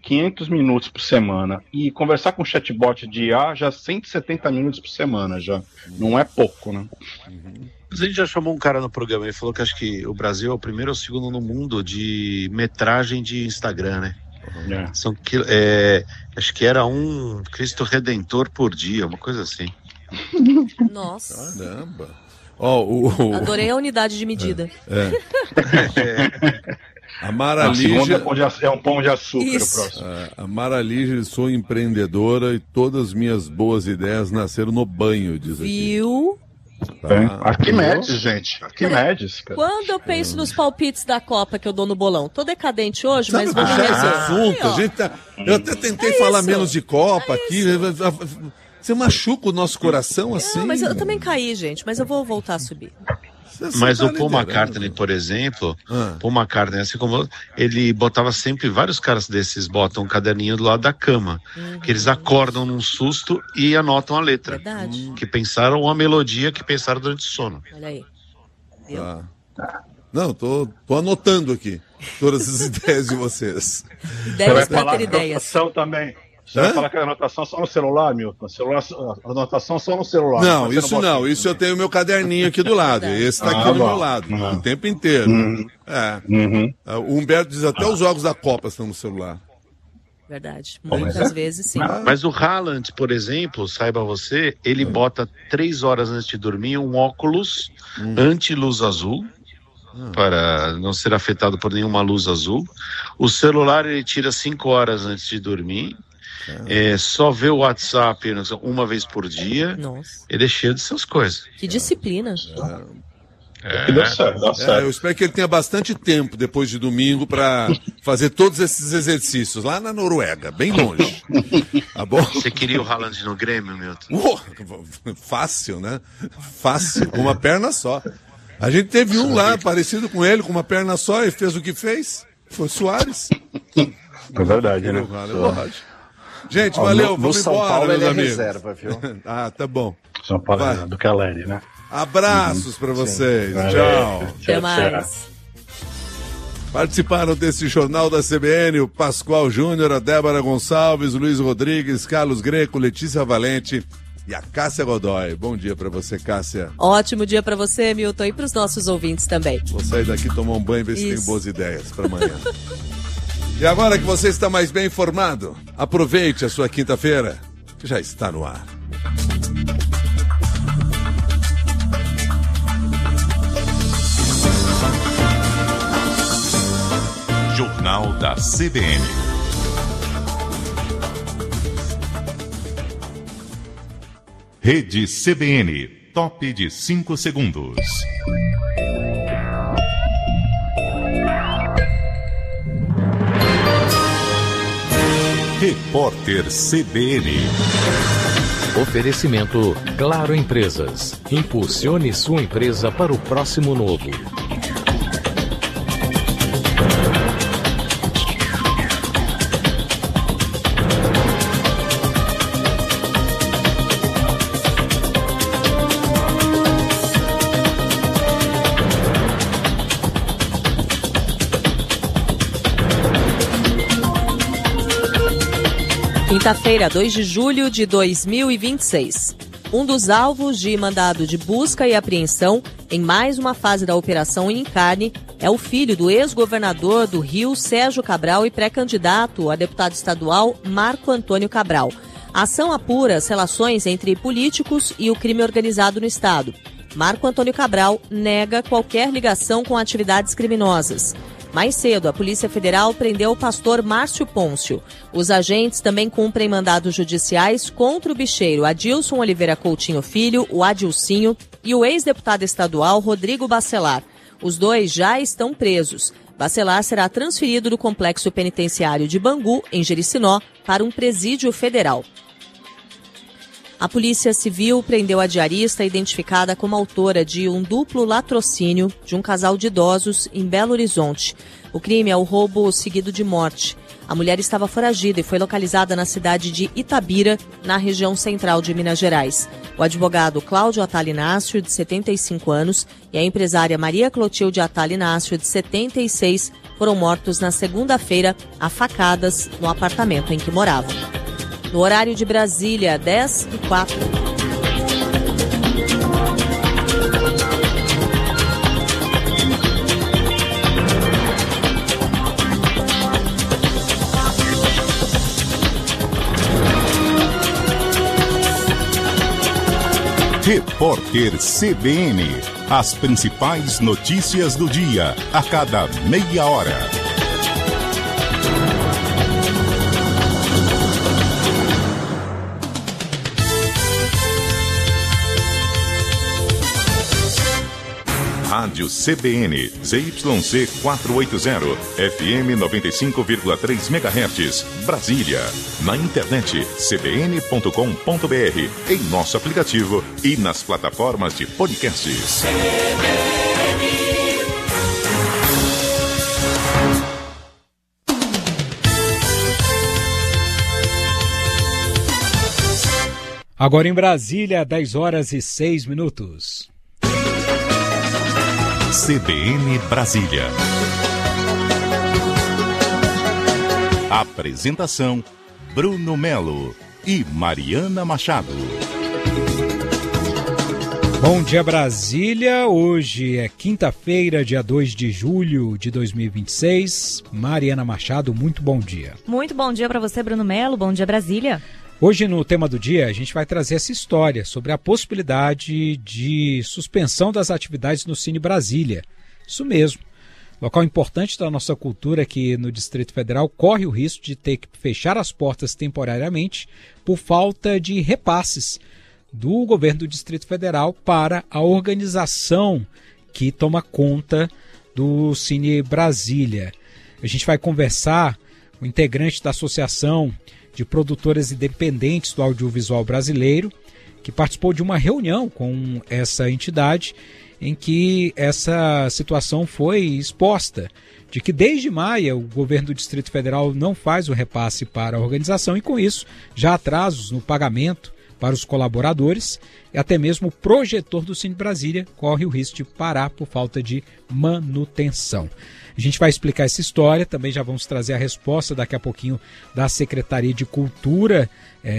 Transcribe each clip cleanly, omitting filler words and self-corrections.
500 minutos por semana e conversar com o chatbot de IA já 170 minutos por semana já. Não é pouco, né? Mas a gente já chamou um cara no programa, ele falou que acho que o Brasil é o primeiro ou o segundo no mundo de metragem de Instagram, né? Acho que era um Cristo Redentor por dia, uma coisa assim. Nossa. Caramba. Adorei a unidade de medida. A Mara Lígia é um pão de açúcar. Isso. O próximo. A Mara Lígia, sou empreendedora e todas as minhas boas ideias nasceram no banho, diz aqui. Viu? Arquimedes, gente. Arquimedes, cara. Quando eu penso nos palpites da Copa que eu dou no bolão, tô decadente hoje, mas vou me deixar esse rever. assunto. Aí, ó. A gente eu até tentei falar isso. menos de Copa aqui. Você machuca o nosso coração assim. Mas eu também caí, gente, mas eu vou voltar a subir. Mas o Paul McCartney, por exemplo, Paul McCartney, assim como ele botava sempre, vários caras desses botam um caderninho do lado da cama, que eles acordam num susto e anotam a letra. Verdade. Que pensaram, ou a melodia que pensaram durante o sono. Olha aí. Não, tô anotando aqui todas as ideias de vocês. Ideias para ter ideias. Anotação também. Você vai falar que a anotação só no celular, Milton? A anotação só no celular. Não, isso não. Isso eu tenho meu caderninho aqui do lado. Esse tá aqui do meu lado. O tempo inteiro. O Humberto diz até os jogos da Copa estão no celular. Verdade. Muitas vezes, sim. Mas o Haaland, por exemplo, saiba você, ele bota 3 horas antes de dormir um óculos anti-luz azul, para não ser afetado por nenhuma luz azul. O celular ele tira 5 horas antes de dormir. Só vê o WhatsApp uma vez por dia. Nossa. Ele é cheio de suas coisas. Que disciplina. Deu certo. Eu espero que ele tenha bastante tempo depois de domingo para fazer todos esses exercícios lá na Noruega, bem longe. Tá bom? Você queria o Haaland no Grêmio, Milton? Fácil, né? Fácil, com uma perna só. A gente teve um lá parecido com ele, com uma perna só, e fez o que fez. Foi o Soares. É verdade, né? Gente, valeu, no vamos São embora, Paulo meus ele é amigos. reserva, viu? Tá bom. São Paulo do Caleri, né? Abraços para vocês. Tchau. Até mais. Participaram desse Jornal da CBN o Pascoal Júnior, a Débora Gonçalves, o Luiz Rodrigues, Carlos Greco, Letícia Valente e a Cássia Godoy. Bom dia para você, Cássia. Ótimo dia para você, Milton, e para os nossos ouvintes também. Vou sair daqui, tomar um banho e ver se tem boas ideias para amanhã. E agora que você está mais bem informado, aproveite a sua quinta-feira, que já está no ar. Jornal da CBN. Rede CBN, top de 5 segundos. Repórter CBN. Oferecimento Claro Empresas. Impulsione sua empresa para o próximo novo. Quinta-feira, 2 de julho de 2026. Um dos alvos de mandado de busca e apreensão em mais uma fase da Operação Encarne é o filho do ex-governador do Rio, Sérgio Cabral, e pré-candidato a deputado estadual, Marco Antônio Cabral. A ação apura as relações entre políticos e o crime organizado no estado. Marco Antônio Cabral nega qualquer ligação com atividades criminosas. Mais cedo, a Polícia Federal prendeu o pastor Márcio Pôncio. Os agentes também cumprem mandados judiciais contra o bicheiro Adilson Oliveira Coutinho Filho, o Adilcinho, e o ex-deputado estadual Rodrigo Bacelar. Os dois já estão presos. Bacelar será transferido do complexo penitenciário de Bangu, em Jericinó, para um presídio federal. A Polícia Civil prendeu a diarista identificada como autora de um duplo latrocínio de um casal de idosos em Belo Horizonte. O crime é o roubo seguido de morte. A mulher estava foragida e foi localizada na cidade de Itabira, na região central de Minas Gerais. O advogado Cláudio Atali Inácio, de 75 anos, e a empresária Maria Clotilde Atali Inácio, de 76, foram mortos na segunda-feira a facadas no apartamento em que moravam. No horário de Brasília, 10h04. Repórter CBN. As principais notícias do dia, a cada meia hora. Rádio CBN, ZYC 480, FM 95,3 MHz, Brasília. Na internet, cbn.com.br, em nosso aplicativo e nas plataformas de podcasts. Agora em Brasília, 10h06. CBN Brasília. Apresentação: Bruno Melo e Mariana Machado. Bom dia, Brasília. Hoje é quinta-feira, dia 2 de julho de 2026. Mariana Machado, muito bom dia. Muito bom dia para você, Bruno Melo. Bom dia, Brasília. Hoje, no tema do dia, a gente vai trazer essa história sobre a possibilidade de suspensão das atividades no Cine Brasília. Isso mesmo. Local importante da nossa cultura que no Distrito Federal corre o risco de ter que fechar as portas temporariamente por falta de repasses do governo do Distrito Federal para a organização que toma conta do Cine Brasília. A gente vai conversar com o integrante da Associação de Produtoras Independentes do Audiovisual Brasileiro, que participou de uma reunião com essa entidade em que essa situação foi exposta, de que desde maio o governo do Distrito Federal não faz o repasse para a organização e com isso já atrasos no pagamento para os colaboradores e até mesmo o projetor do Cine Brasília corre o risco de parar por falta de manutenção. A gente vai explicar essa história, também já vamos trazer a resposta daqui a pouquinho da Secretaria de Cultura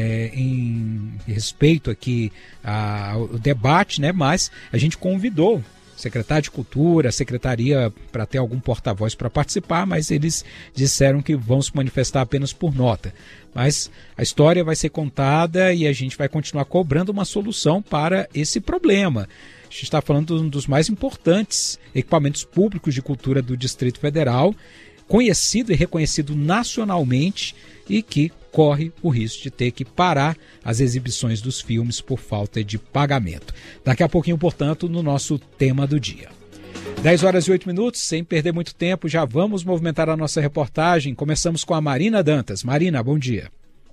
em respeito aqui ao debate, né? Mas a gente convidou o secretário de Cultura, a Secretaria para ter algum porta-voz para participar, mas eles disseram que vão se manifestar apenas por nota. Mas a história vai ser contada e a gente vai continuar cobrando uma solução para esse problema. A gente está falando de um dos mais importantes equipamentos públicos de cultura do Distrito Federal, conhecido e reconhecido nacionalmente e que corre o risco de ter que parar as exibições dos filmes por falta de pagamento. Daqui a pouquinho, portanto, no nosso tema do dia. 10h08, sem perder muito tempo, já vamos movimentar a nossa reportagem. Começamos com a Marina Dantas. Marina, bom dia.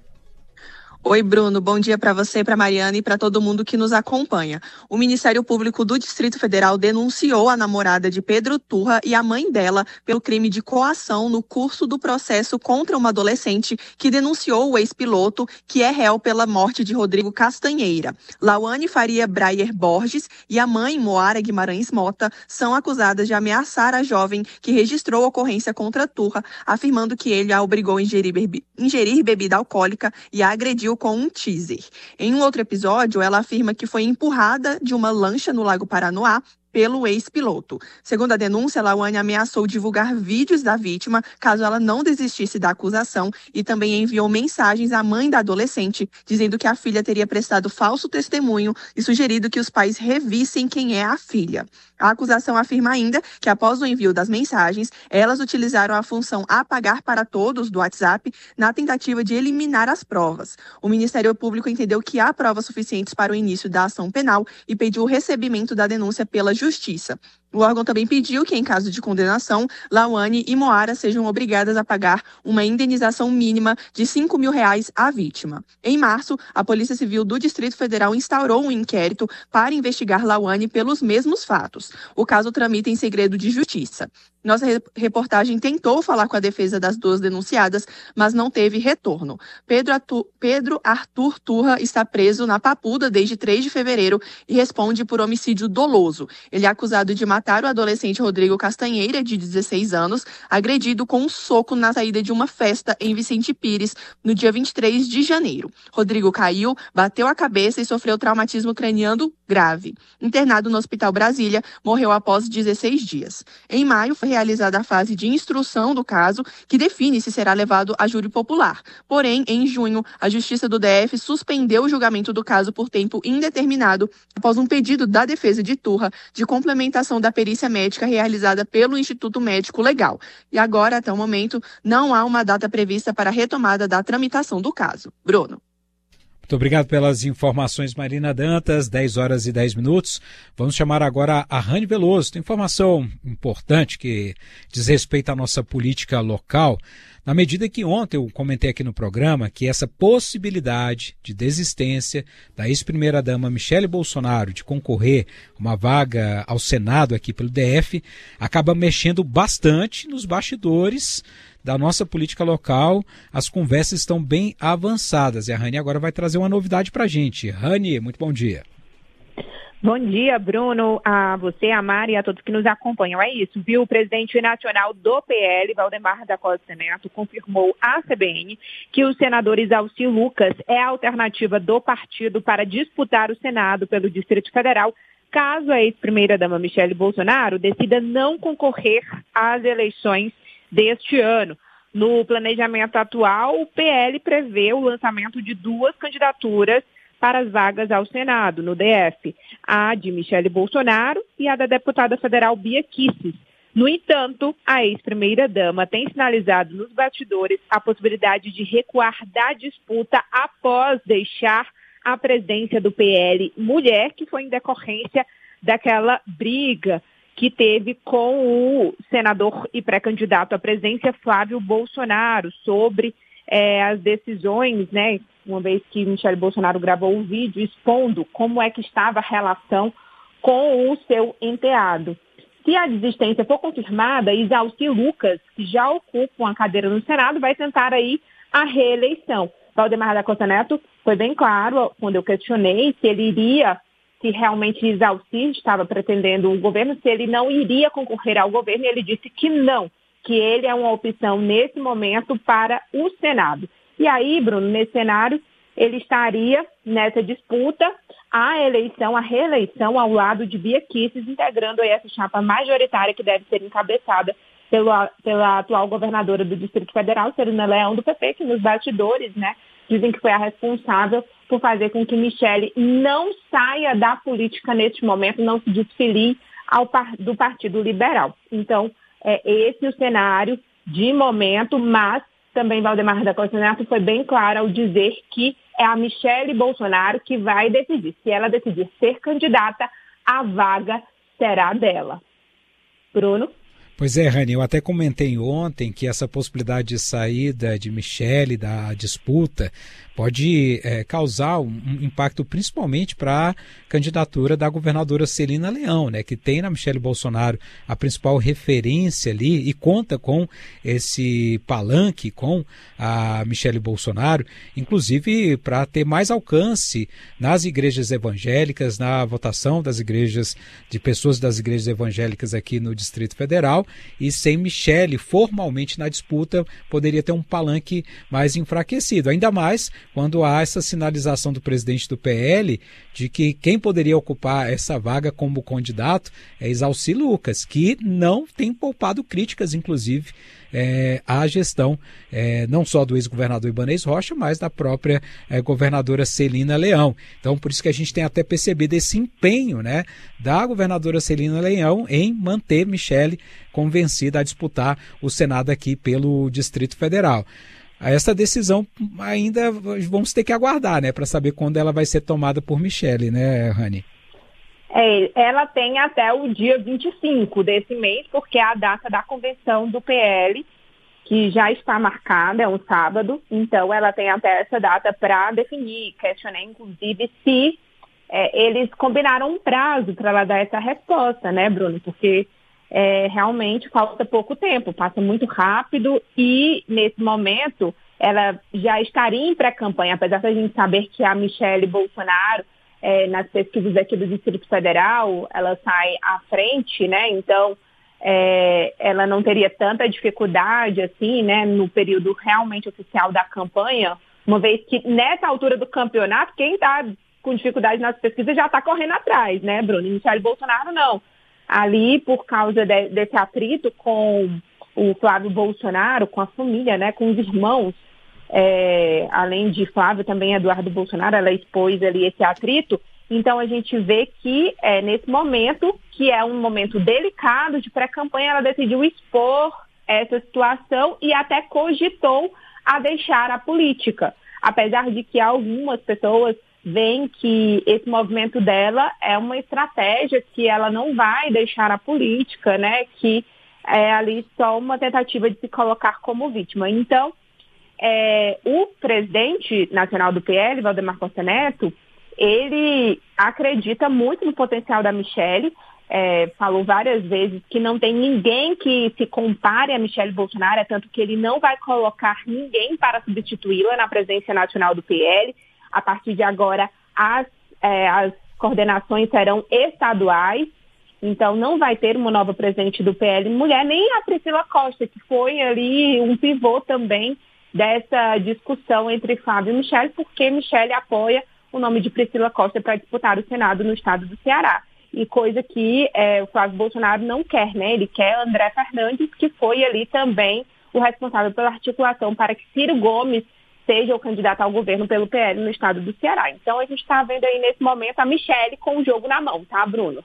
Oi, Bruno. Bom dia para você, para Mariana e para todo mundo que nos acompanha. O Ministério Público do Distrito Federal denunciou a namorada de Pedro Turra e a mãe dela pelo crime de coação no curso do processo contra uma adolescente que denunciou o ex-piloto, que é réu pela morte de Rodrigo Castanheira. Lauane Faria Breyer Borges e a mãe, Moara Guimarães Mota, são acusadas de ameaçar a jovem que registrou a ocorrência contra Turra, afirmando que ele a obrigou a ingerir bebida alcoólica e a agrediu com um teaser. Em um outro episódio, ela afirma que foi empurrada de uma lancha no Lago Paranoá pelo ex-piloto. Segundo a denúncia, Lauane ameaçou divulgar vídeos da vítima caso ela não desistisse da acusação e também enviou mensagens à mãe da adolescente dizendo que a filha teria prestado falso testemunho e sugerido que os pais revissem quem é a filha. A acusação afirma ainda que após o envio das mensagens, elas utilizaram a função apagar para todos do WhatsApp na tentativa de eliminar as provas. O Ministério Público entendeu que há provas suficientes para o início da ação penal e pediu o recebimento da denúncia pela Justiça. O órgão também pediu que, em caso de condenação, Lauane e Moara sejam obrigadas a pagar uma indenização mínima de R$5 mil à vítima. Em março, a Polícia Civil do Distrito Federal instaurou um inquérito para investigar Lauane pelos mesmos fatos. O caso tramita em segredo de justiça. Nossa reportagem tentou falar com a defesa das duas denunciadas, mas não teve retorno. Pedro Arthur Turra está preso na Papuda desde 3 de fevereiro e responde por homicídio doloso. Ele é acusado de matar resgatar o adolescente Rodrigo Castanheira, de 16 anos, agredido com um soco na saída de uma festa em Vicente Pires, no dia 23 de janeiro. Rodrigo caiu, bateu a cabeça e sofreu traumatismo craniano grave. Internado no Hospital Brasília, morreu após 16 dias. Em maio, foi realizada a fase de instrução do caso, que define se será levado a júri popular. Porém, em junho, a Justiça do DF suspendeu o julgamento do caso por tempo indeterminado, após um pedido da defesa de Turra de complementação da perícia médica realizada pelo Instituto Médico Legal. E agora, até o momento, não há uma data prevista para a retomada da tramitação do caso. Bruno. Muito obrigado pelas informações, Marina Dantas, 10 horas e 10 minutos. Vamos chamar agora a Rani Veloso. Tem informação importante que diz respeito à nossa política local. Na medida que ontem eu comentei aqui no programa que essa possibilidade de desistência da ex-primeira-dama Michele Bolsonaro de concorrer uma vaga ao Senado aqui pelo DF acaba mexendo bastante nos bastidores da nossa política local. As conversas estão bem avançadas e a Rani agora vai trazer uma novidade para a gente. Rani, muito bom dia. Bom dia, Bruno, a você, a Mari e a todos que nos acompanham. É isso, viu? O presidente nacional do PL, Valdemar da Costa Neto, confirmou à CBN que o senador Isalci Lucas é a alternativa do partido para disputar o Senado pelo Distrito Federal, caso a ex-primeira-dama Michele Bolsonaro decida não concorrer às eleições deste ano. No planejamento atual, o PL prevê o lançamento de 2 candidaturas para as vagas ao Senado, no DF, a de Michele Bolsonaro e a da deputada federal Bia Kicis. No entanto, a ex-primeira-dama tem sinalizado nos bastidores a possibilidade de recuar da disputa após deixar a presidência do PL Mulher, que foi em decorrência daquela briga que teve com o senador e pré-candidato à presidência Flávio Bolsonaro sobre as decisões, né? Uma vez que Michele Bolsonaro gravou um vídeo expondo como é que estava a relação com o seu enteado. Se a desistência for confirmada, Isalci Lucas, que já ocupa uma cadeira no Senado, vai tentar aí a reeleição. Valdemar da Costa Neto foi bem claro quando eu questionei se realmente Isalci estava pretendendo o governo, se ele não iria concorrer ao governo, e ele disse que não, que ele é uma opção nesse momento para o Senado. E aí, Bruno, nesse cenário, ele estaria nessa disputa a reeleição ao lado de Bia Kicis, integrando aí essa chapa majoritária que deve ser encabeçada pela atual governadora do Distrito Federal, Celina Leão, do PP, que nos bastidores, né, dizem que foi a responsável por fazer com que Michele não saia da política neste momento, não se desfilie do Partido Liberal. Então, é esse o cenário de momento, mas também Valdemar da Costa Neto foi bem claro ao dizer que é a Michele Bolsonaro que vai decidir. Se ela decidir ser candidata, a vaga será dela. Bruno? Pois é, Rani, eu até comentei ontem que essa possibilidade de saída de Michele da disputa pode causar um impacto principalmente para a candidatura da governadora Celina Leão, né, que tem na Michele Bolsonaro a principal referência ali e conta com esse palanque com a Michele Bolsonaro, inclusive para ter mais alcance nas igrejas evangélicas, na votação das igrejas, de pessoas das igrejas evangélicas aqui no Distrito Federal, e sem Michele formalmente na disputa poderia ter um palanque mais enfraquecido, ainda mais quando há essa sinalização do presidente do PL de que quem poderia ocupar essa vaga como candidato é Isalci Lucas, que não tem poupado críticas, inclusive, à gestão não só do ex-governador Ibanez Rocha, mas da própria governadora Celina Leão. Então, por isso que a gente tem até percebido esse empenho, né, da governadora Celina Leão em manter Michele convencida a disputar o Senado aqui pelo Distrito Federal. Essa decisão ainda vamos ter que aguardar, né, para saber quando ela vai ser tomada por Michele, né, Rani? Ela tem até o dia 25 desse mês, porque é a data da convenção do PL, que já está marcada, é um sábado, então ela tem até essa data para definir. Questionei, inclusive, se eles combinaram um prazo para ela dar essa resposta, né, Bruno? Porque realmente falta pouco tempo, passa muito rápido e, nesse momento, ela já estaria em pré-campanha, apesar de a gente saber que a Michele Bolsonaro nas pesquisas aqui do Distrito Federal, ela sai à frente, né? Então, ela não teria tanta dificuldade, assim, né, no período realmente oficial da campanha, uma vez que nessa altura do campeonato, quem está com dificuldade nas pesquisas já está correndo atrás, né, Bruno? E Michele Bolsonaro não. Ali, por causa desse atrito com o Flávio Bolsonaro, com a família, né, com os irmãos, além de Flávio, também Eduardo Bolsonaro, ela expôs ali esse atrito. Então, a gente vê que nesse momento, que é um momento delicado de pré-campanha, ela decidiu expor essa situação e até cogitou a deixar a política. Apesar de que algumas pessoas veem que esse movimento dela é uma estratégia, que ela não vai deixar a política, né? Que é ali só uma tentativa de se colocar como vítima. Então, o presidente nacional do PL, Valdemar Costa Neto, ele acredita muito no potencial da Michele, falou várias vezes que não tem ninguém que se compare a Michele Bolsonaro, tanto que ele não vai colocar ninguém para substituí-la na presidência nacional do PL. A partir de agora, as coordenações serão estaduais, então não vai ter uma nova presidente do PL mulher, nem a Priscila Costa, que foi ali um pivô também dessa discussão entre Flávio e Michele, porque Michele apoia o nome de Priscila Costa para disputar o Senado no estado do Ceará. E coisa que o Flávio Bolsonaro não quer, né? Ele quer André Fernandes, que foi ali também o responsável pela articulação para que Ciro Gomes seja o candidato ao governo pelo PL no estado do Ceará. Então a gente está vendo aí nesse momento a Michele com o jogo na mão, tá, Bruno?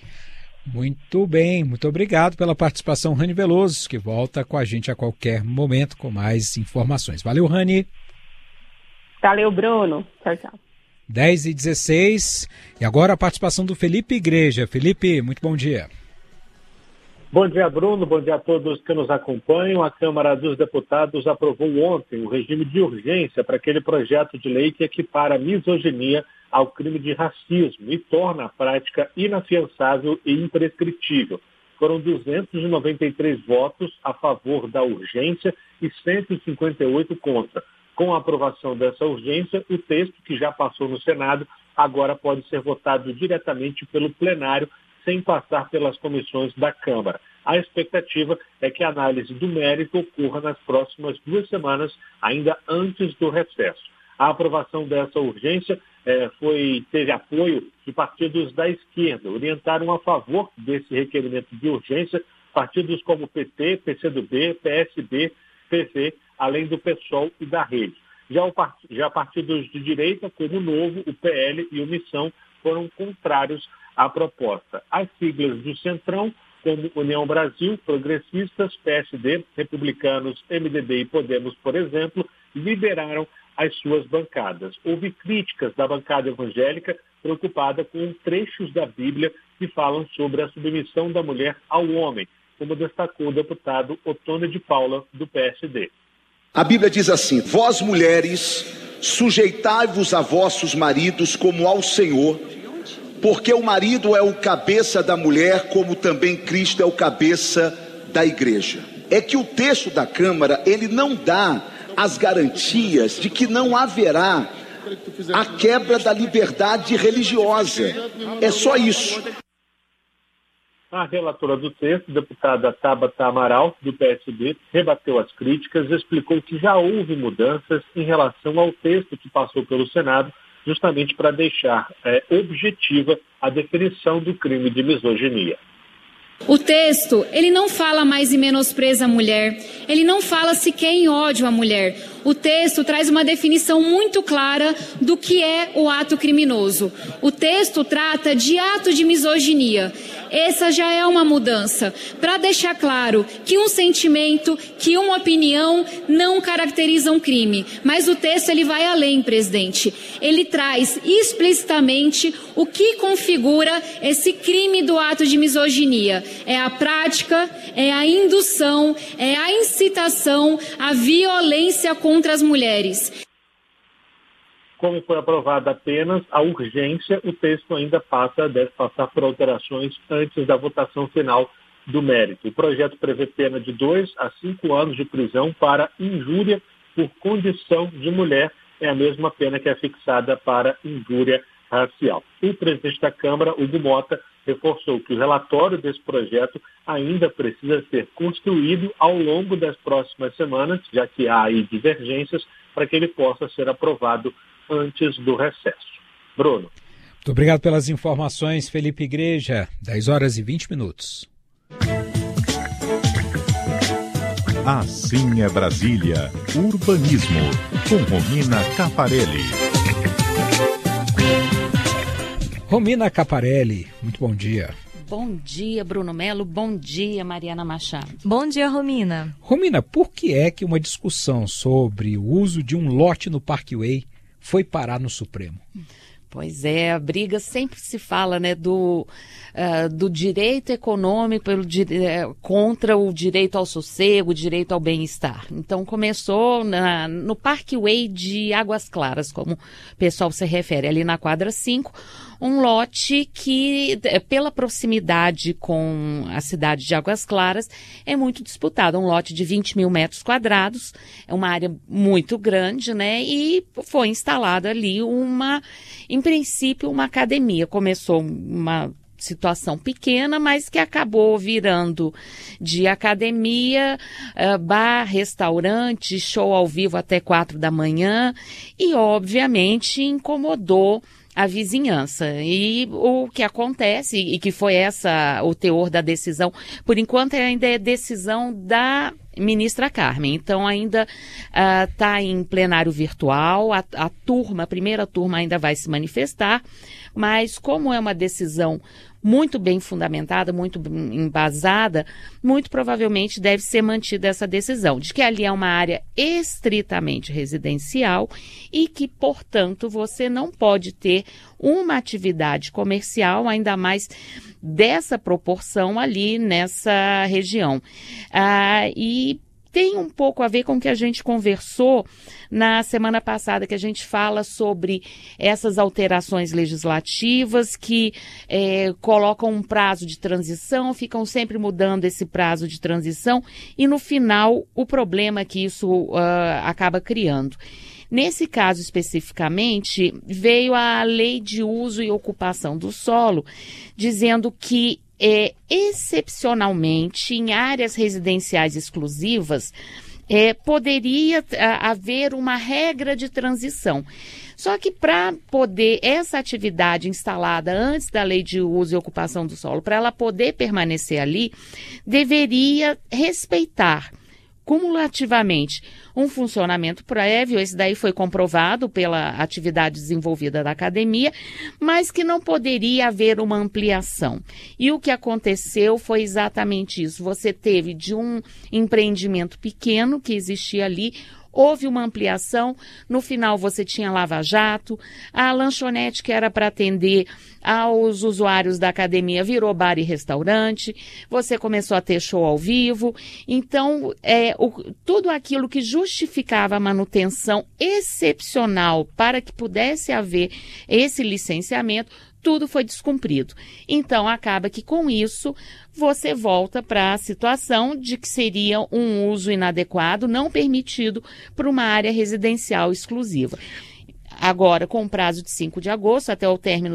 Muito bem, muito obrigado pela participação, Rani Veloso, que volta com a gente a qualquer momento com mais informações. Valeu, Rani. Valeu, Bruno. Tchau, tchau. 10h16, e agora a participação do Felipe Igreja. Felipe, muito bom dia. Bom dia, Bruno. Bom dia a todos que nos acompanham. A Câmara dos Deputados aprovou ontem o regime de urgência para aquele projeto de lei que equipara a misoginia ao crime de racismo e torna a prática inafiançável e imprescritível. Foram 293 votos a favor da urgência e 158 contra. Com a aprovação dessa urgência, o texto que já passou no Senado agora pode ser votado diretamente pelo plenário, sem passar pelas comissões da Câmara. A expectativa é que a análise do mérito ocorra nas próximas 2 semanas, ainda antes do recesso. A aprovação dessa urgência teve apoio de partidos da esquerda, orientaram a favor desse requerimento de urgência partidos como PT, PCdoB, PSB, PV, além do PSOL e da Rede. Já partidos de direita, como o Novo, o PL e o Missão, foram contrários à proposta. As siglas do Centrão, como União Brasil, Progressistas, PSD, Republicanos, MDB e Podemos, por exemplo, liberaram as suas bancadas. Houve críticas da bancada evangélica preocupada com trechos da Bíblia que falam sobre a submissão da mulher ao homem, como destacou o deputado Otônio de Paula, do PSD. A Bíblia diz assim: vós mulheres, sujeitai-vos a vossos maridos como ao Senhor, porque o marido é o cabeça da mulher, como também Cristo é o cabeça da igreja. É que o texto da Câmara, ele não dá as garantias de que não haverá a quebra da liberdade religiosa. É só isso. A relatora do texto, deputada Tabata Amaral, do PSD, rebateu as críticas e explicou que já houve mudanças em relação ao texto que passou pelo Senado, justamente para deixar objetiva a definição do crime de misoginia. O texto, ele não fala mais em menospreza a mulher, ele não fala sequer em ódio à mulher. O texto traz uma definição muito clara do que é o ato criminoso. O texto trata de ato de misoginia. Essa já é uma mudança, para deixar claro que um sentimento, que uma opinião não caracteriza um crime. Mas o texto ele vai além, presidente. Ele traz explicitamente o que configura esse crime do ato de misoginia. É a prática, é a indução, é a incitação à violência contra as mulheres. Como foi aprovada apenas a urgência, o texto ainda deve passar por alterações antes da votação final do mérito. O projeto prevê pena de 2 a 5 anos de prisão para injúria por condição de mulher. É a mesma pena que é fixada para injúria racial. O presidente da Câmara, Hugo Mota, reforçou que o relatório desse projeto ainda precisa ser construído ao longo das próximas semanas, já que há aí divergências, para que ele possa ser aprovado antes do recesso. Bruno. Muito obrigado pelas informações, Felipe Igreja. 10h20. Assim é Brasília. Urbanismo, com Romina Caparelli. Romina Caparelli, muito bom dia. Bom dia, Bruno Melo. Bom dia, Mariana Machado. Bom dia, Romina. Romina, por que é que uma discussão sobre o uso de um lote no Parkway foi parar no Supremo? Pois é, a briga sempre se fala, né, do direito econômico contra o direito ao sossego, o direito ao bem-estar. Então começou no Parkway de Águas Claras, como o pessoal se refere, ali na quadra 5, um lote que, pela proximidade com a cidade de Águas Claras, é muito disputado. Um lote de 20 mil metros quadrados, é uma área muito grande, né? E foi instalada ali em princípio, uma academia. Começou uma situação pequena, mas que acabou virando de academia, bar, restaurante, show ao vivo até 4 da manhã e, obviamente, incomodou a vizinhança. E o que acontece, e que foi o teor da decisão, por enquanto ainda é decisão da ministra Carmen, então ainda está em plenário virtual, a primeira turma ainda vai se manifestar, mas como é uma decisão muito bem fundamentada, muito embasada, muito provavelmente deve ser mantida essa decisão, de que ali é uma área estritamente residencial e que, portanto, você não pode ter uma atividade comercial, ainda mais dessa proporção ali nessa região. E tem um pouco a ver com o que a gente conversou na semana passada, que a gente fala sobre essas alterações legislativas que colocam um prazo de transição, ficam sempre mudando esse prazo de transição e, no final, o problema que isso acaba criando. Nesse caso especificamente, veio a Lei de Uso e Ocupação do Solo, dizendo que excepcionalmente, em áreas residenciais exclusivas, poderia haver uma regra de transição. Só que para poder essa atividade instalada antes da Lei de Uso e Ocupação do Solo, para ela poder permanecer ali, deveria respeitar cumulativamente um funcionamento prévio, esse daí foi comprovado pela atividade desenvolvida da academia, mas que não poderia haver uma ampliação. E o que aconteceu foi exatamente isso. Você teve de um empreendimento pequeno que existia ali, houve uma ampliação, no final você tinha lava-jato, a lanchonete que era para atender aos usuários da academia virou bar e restaurante, você começou a ter show ao vivo, então tudo aquilo que justificava a manutenção excepcional para que pudesse haver esse licenciamento, tudo foi descumprido. Então, acaba que com isso, você volta para a situação de que seria um uso inadequado, não permitido para uma área residencial exclusiva. Agora, com o prazo de 5 de agosto, até o término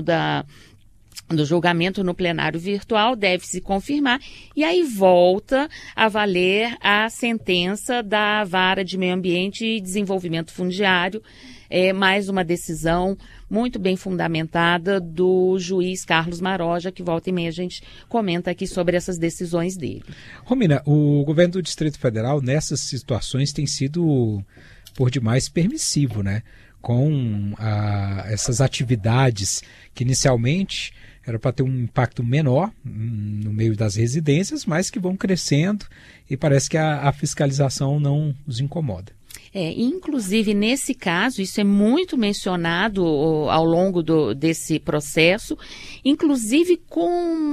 do julgamento no plenário virtual, deve-se confirmar, e aí volta a valer a sentença da Vara de Meio Ambiente e Desenvolvimento Fundiário, mais uma decisão muito bem fundamentada do juiz Carlos Maroja, que volta e meia a gente comenta aqui sobre essas decisões dele. Romina, o governo do Distrito Federal nessas situações tem sido por demais permissivo, né? Com essas atividades que inicialmente era para ter um impacto menor no meio das residências, mas que vão crescendo e parece que a fiscalização não os incomoda. Inclusive, nesse caso, isso é muito mencionado ao longo desse processo, inclusive com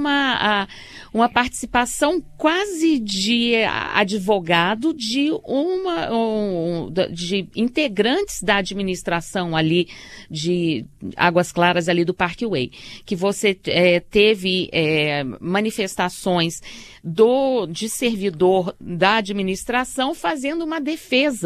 uma participação quase de advogado de integrantes da administração ali de Águas Claras, ali do Parkway, que você teve manifestações de servidor da administração fazendo uma defesa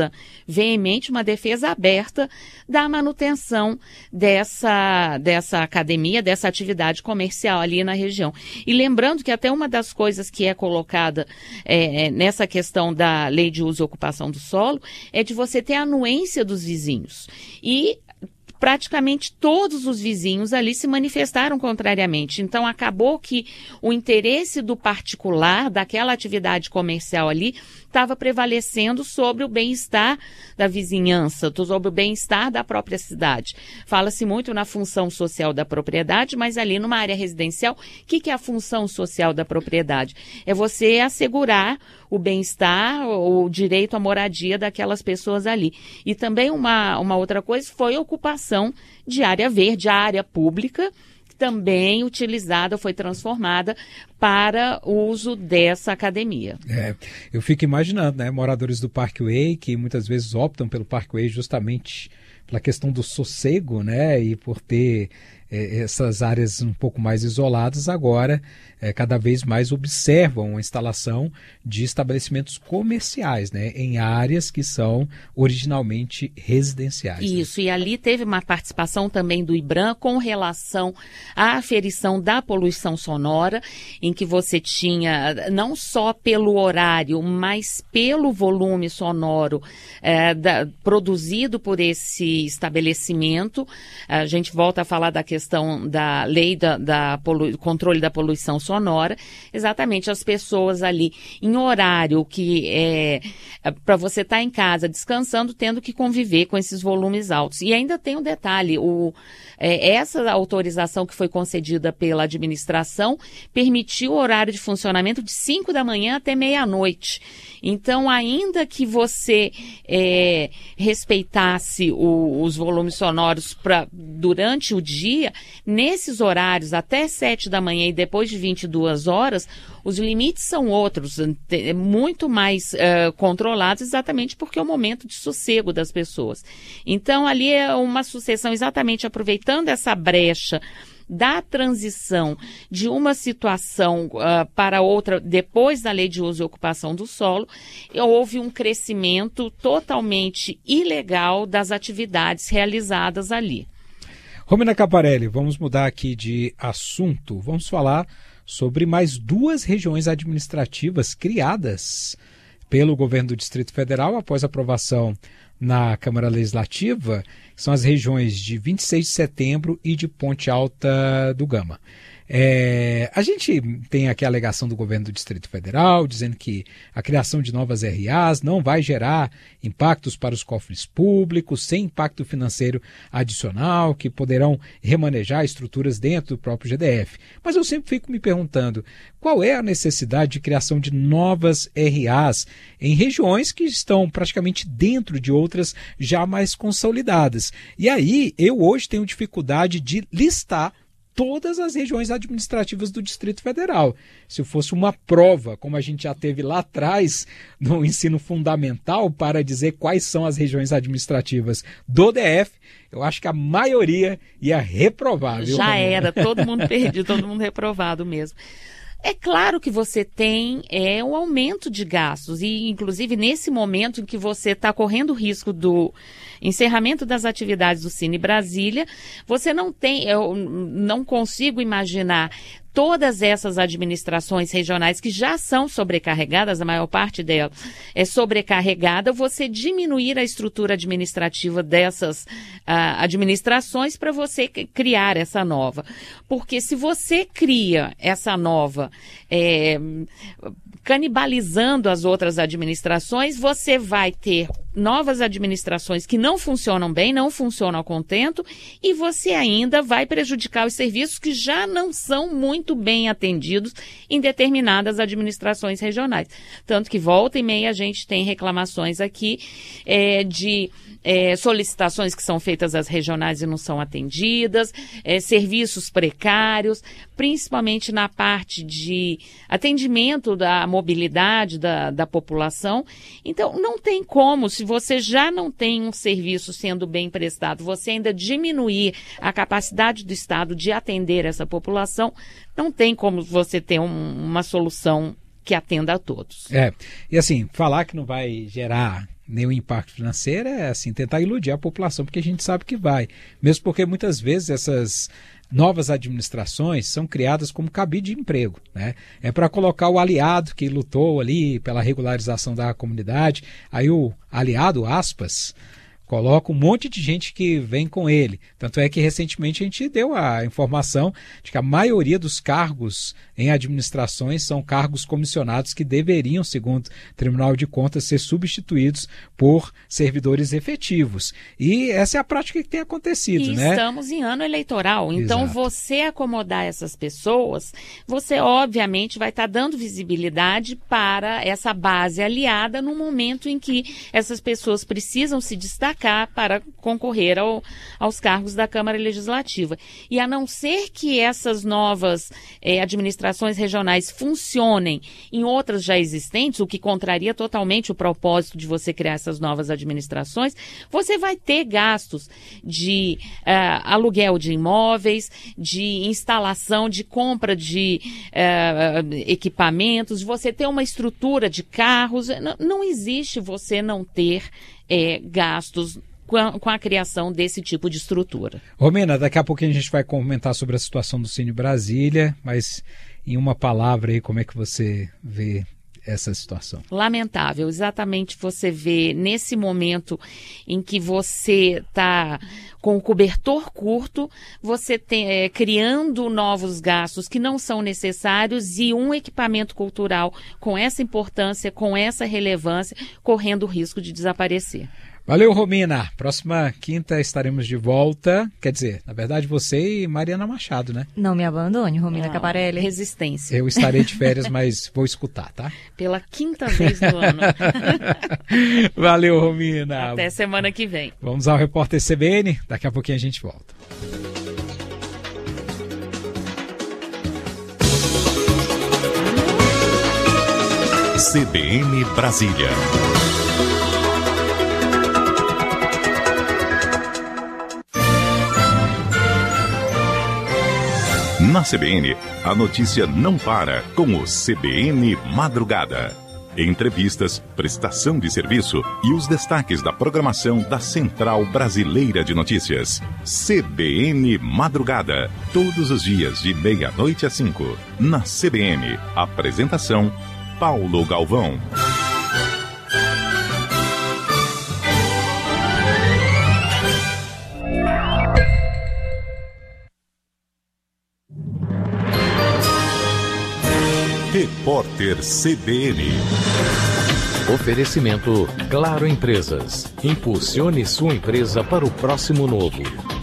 veemente, uma defesa aberta da manutenção dessa academia, dessa atividade comercial ali na região. E lembrando que até uma das coisas que é colocada nessa questão da lei de uso e ocupação do solo é de você ter a anuência dos vizinhos. E praticamente todos os vizinhos ali se manifestaram contrariamente. Então, acabou que o interesse do particular, daquela atividade comercial ali, estava prevalecendo sobre o bem-estar da vizinhança, sobre o bem-estar da própria cidade. Fala-se muito na função social da propriedade, mas ali numa área residencial, o que é a função social da propriedade? É você assegurar o bem-estar, o direito à moradia daquelas pessoas ali. E também uma outra coisa foi a ocupação de área verde, a área pública, também utilizada, foi transformada para o uso dessa academia. Eu fico imaginando, né, moradores do Parkway que muitas vezes optam pelo Parkway justamente pela questão do sossego, né, e por ter essas áreas um pouco mais isoladas, agora cada vez mais observam a instalação de estabelecimentos comerciais, né, em áreas que são originalmente residenciais. Isso, e ali teve uma participação também do IBRAM com relação à aferição da poluição sonora, em que você tinha, não só pelo horário, mas pelo volume sonoro produzido por esse estabelecimento. A gente volta a falar da questão da lei controle da poluição sonora, exatamente as pessoas ali em horário que para você estar em casa descansando, tendo que conviver com esses volumes altos. E ainda tem um detalhe, essa autorização que foi concedida pela administração permitiu o horário de funcionamento de 5 da manhã até meia-noite. Então, ainda que você respeitasse os volumes sonoros durante o dia, nesses horários até 7 da manhã e depois de 22 horas, os limites são outros, muito mais controlados, exatamente porque é o momento de sossego das pessoas. Então, ali é uma sucessão, exatamente aproveitando essa brecha da transição de uma situação para outra, depois da lei de uso e ocupação do solo, houve um crescimento totalmente ilegal das atividades realizadas ali. Romina Caparelli, vamos mudar aqui de assunto. Vamos falar sobre mais 2 regiões administrativas criadas pelo governo do Distrito Federal após aprovação na Câmara Legislativa, que são as regiões de 26 de Setembro e de Ponte Alta do Gama. A gente tem aqui a alegação do governo do Distrito Federal, dizendo que a criação de novas RAs não vai gerar impactos para os cofres públicos, sem impacto financeiro adicional, que poderão remanejar estruturas dentro do próprio GDF. Mas eu sempre fico me perguntando, qual é a necessidade de criação de novas RAs em regiões que estão praticamente dentro de outras já mais consolidadas? E aí, eu hoje tenho dificuldade de listar todas as regiões administrativas do Distrito Federal. Se fosse uma prova, como a gente já teve lá atrás no ensino fundamental, para dizer quais são as regiões administrativas do DF, eu acho que a maioria ia reprovar. Viu, já era, todo mundo perdido, todo mundo reprovado mesmo. É claro que você tem um aumento de gastos e, inclusive, nesse momento em que você está correndo o risco do encerramento das atividades do Cine Brasília, você não tem, eu não consigo imaginar todas essas administrações regionais que já são sobrecarregadas, a maior parte delas é sobrecarregada, você diminuir a estrutura administrativa dessas administrações para você criar essa nova. Porque se você cria essa nova canibalizando as outras administrações, você vai ter novas administrações que não funcionam bem, não funcionam a contento, e você ainda vai prejudicar os serviços que já não são muito bem atendidos em determinadas administrações regionais. Tanto que volta e meia a gente tem reclamações aqui de solicitações que são feitas às regionais e não são atendidas, serviços precários, principalmente na parte de atendimento da mobilidade da população. Então, não tem como, se você já não tem um serviço sendo bem prestado, você ainda diminuir a capacidade do Estado de atender essa população, não tem como você ter uma solução que atenda a todos. E assim, falar que não vai gerar nenhum impacto financeiro é assim, tentar iludir a população, porque a gente sabe que vai. Mesmo porque muitas vezes essas novas administrações são criadas como cabide de emprego, né? É para colocar o aliado que lutou ali pela regularização da comunidade, aí o aliado, aspas, coloca um monte de gente que vem com ele. Tanto é que recentemente a gente deu a informação de que a maioria dos cargos em administrações são cargos comissionados que deveriam, segundo o Tribunal de Contas, ser substituídos por servidores efetivos. E essa é a prática que tem acontecido, né? Estamos em ano eleitoral, então você acomodar essas pessoas, você obviamente vai estar dando visibilidade para essa base aliada no momento em que essas pessoas precisam se destacar para concorrer aos cargos da Câmara Legislativa. E a não ser que essas novas administrações regionais funcionem em outras já existentes, o que contraria totalmente o propósito de você criar essas novas administrações, você vai ter gastos de aluguel de imóveis, de instalação, de compra de equipamentos, de você ter uma estrutura de carros. Não existe você não ter gastos com a criação desse tipo de estrutura. Romina, daqui a pouquinho a gente vai comentar sobre a situação do Cine Brasília, mas em uma palavra aí, como é que você vê essa situação? Lamentável, exatamente. Você vê nesse momento em que você está com o cobertor curto, você tem criando novos gastos que não são necessários e um equipamento cultural com essa importância, com essa relevância, correndo o risco de desaparecer. Valeu, Romina. Próxima quinta estaremos de volta. Quer dizer, na verdade, você e Mariana Machado, né? Não me abandone, Romina Caparelli. Resistência. Eu estarei de férias, mas vou escutar, tá? Pela quinta vez do ano. Valeu, Romina. Até semana que vem. Vamos ao Repórter CBN. Daqui a pouquinho a gente volta. CBN Brasília. Na CBN, a notícia não para com o CBN Madrugada. Entrevistas, prestação de serviço e os destaques da programação da Central Brasileira de Notícias. CBN Madrugada, todos os dias de 00:30 às 5. Na CBN, apresentação Paulo Galvão. Repórter CBN. Oferecimento Claro Empresas. Impulsione sua empresa para o próximo novo.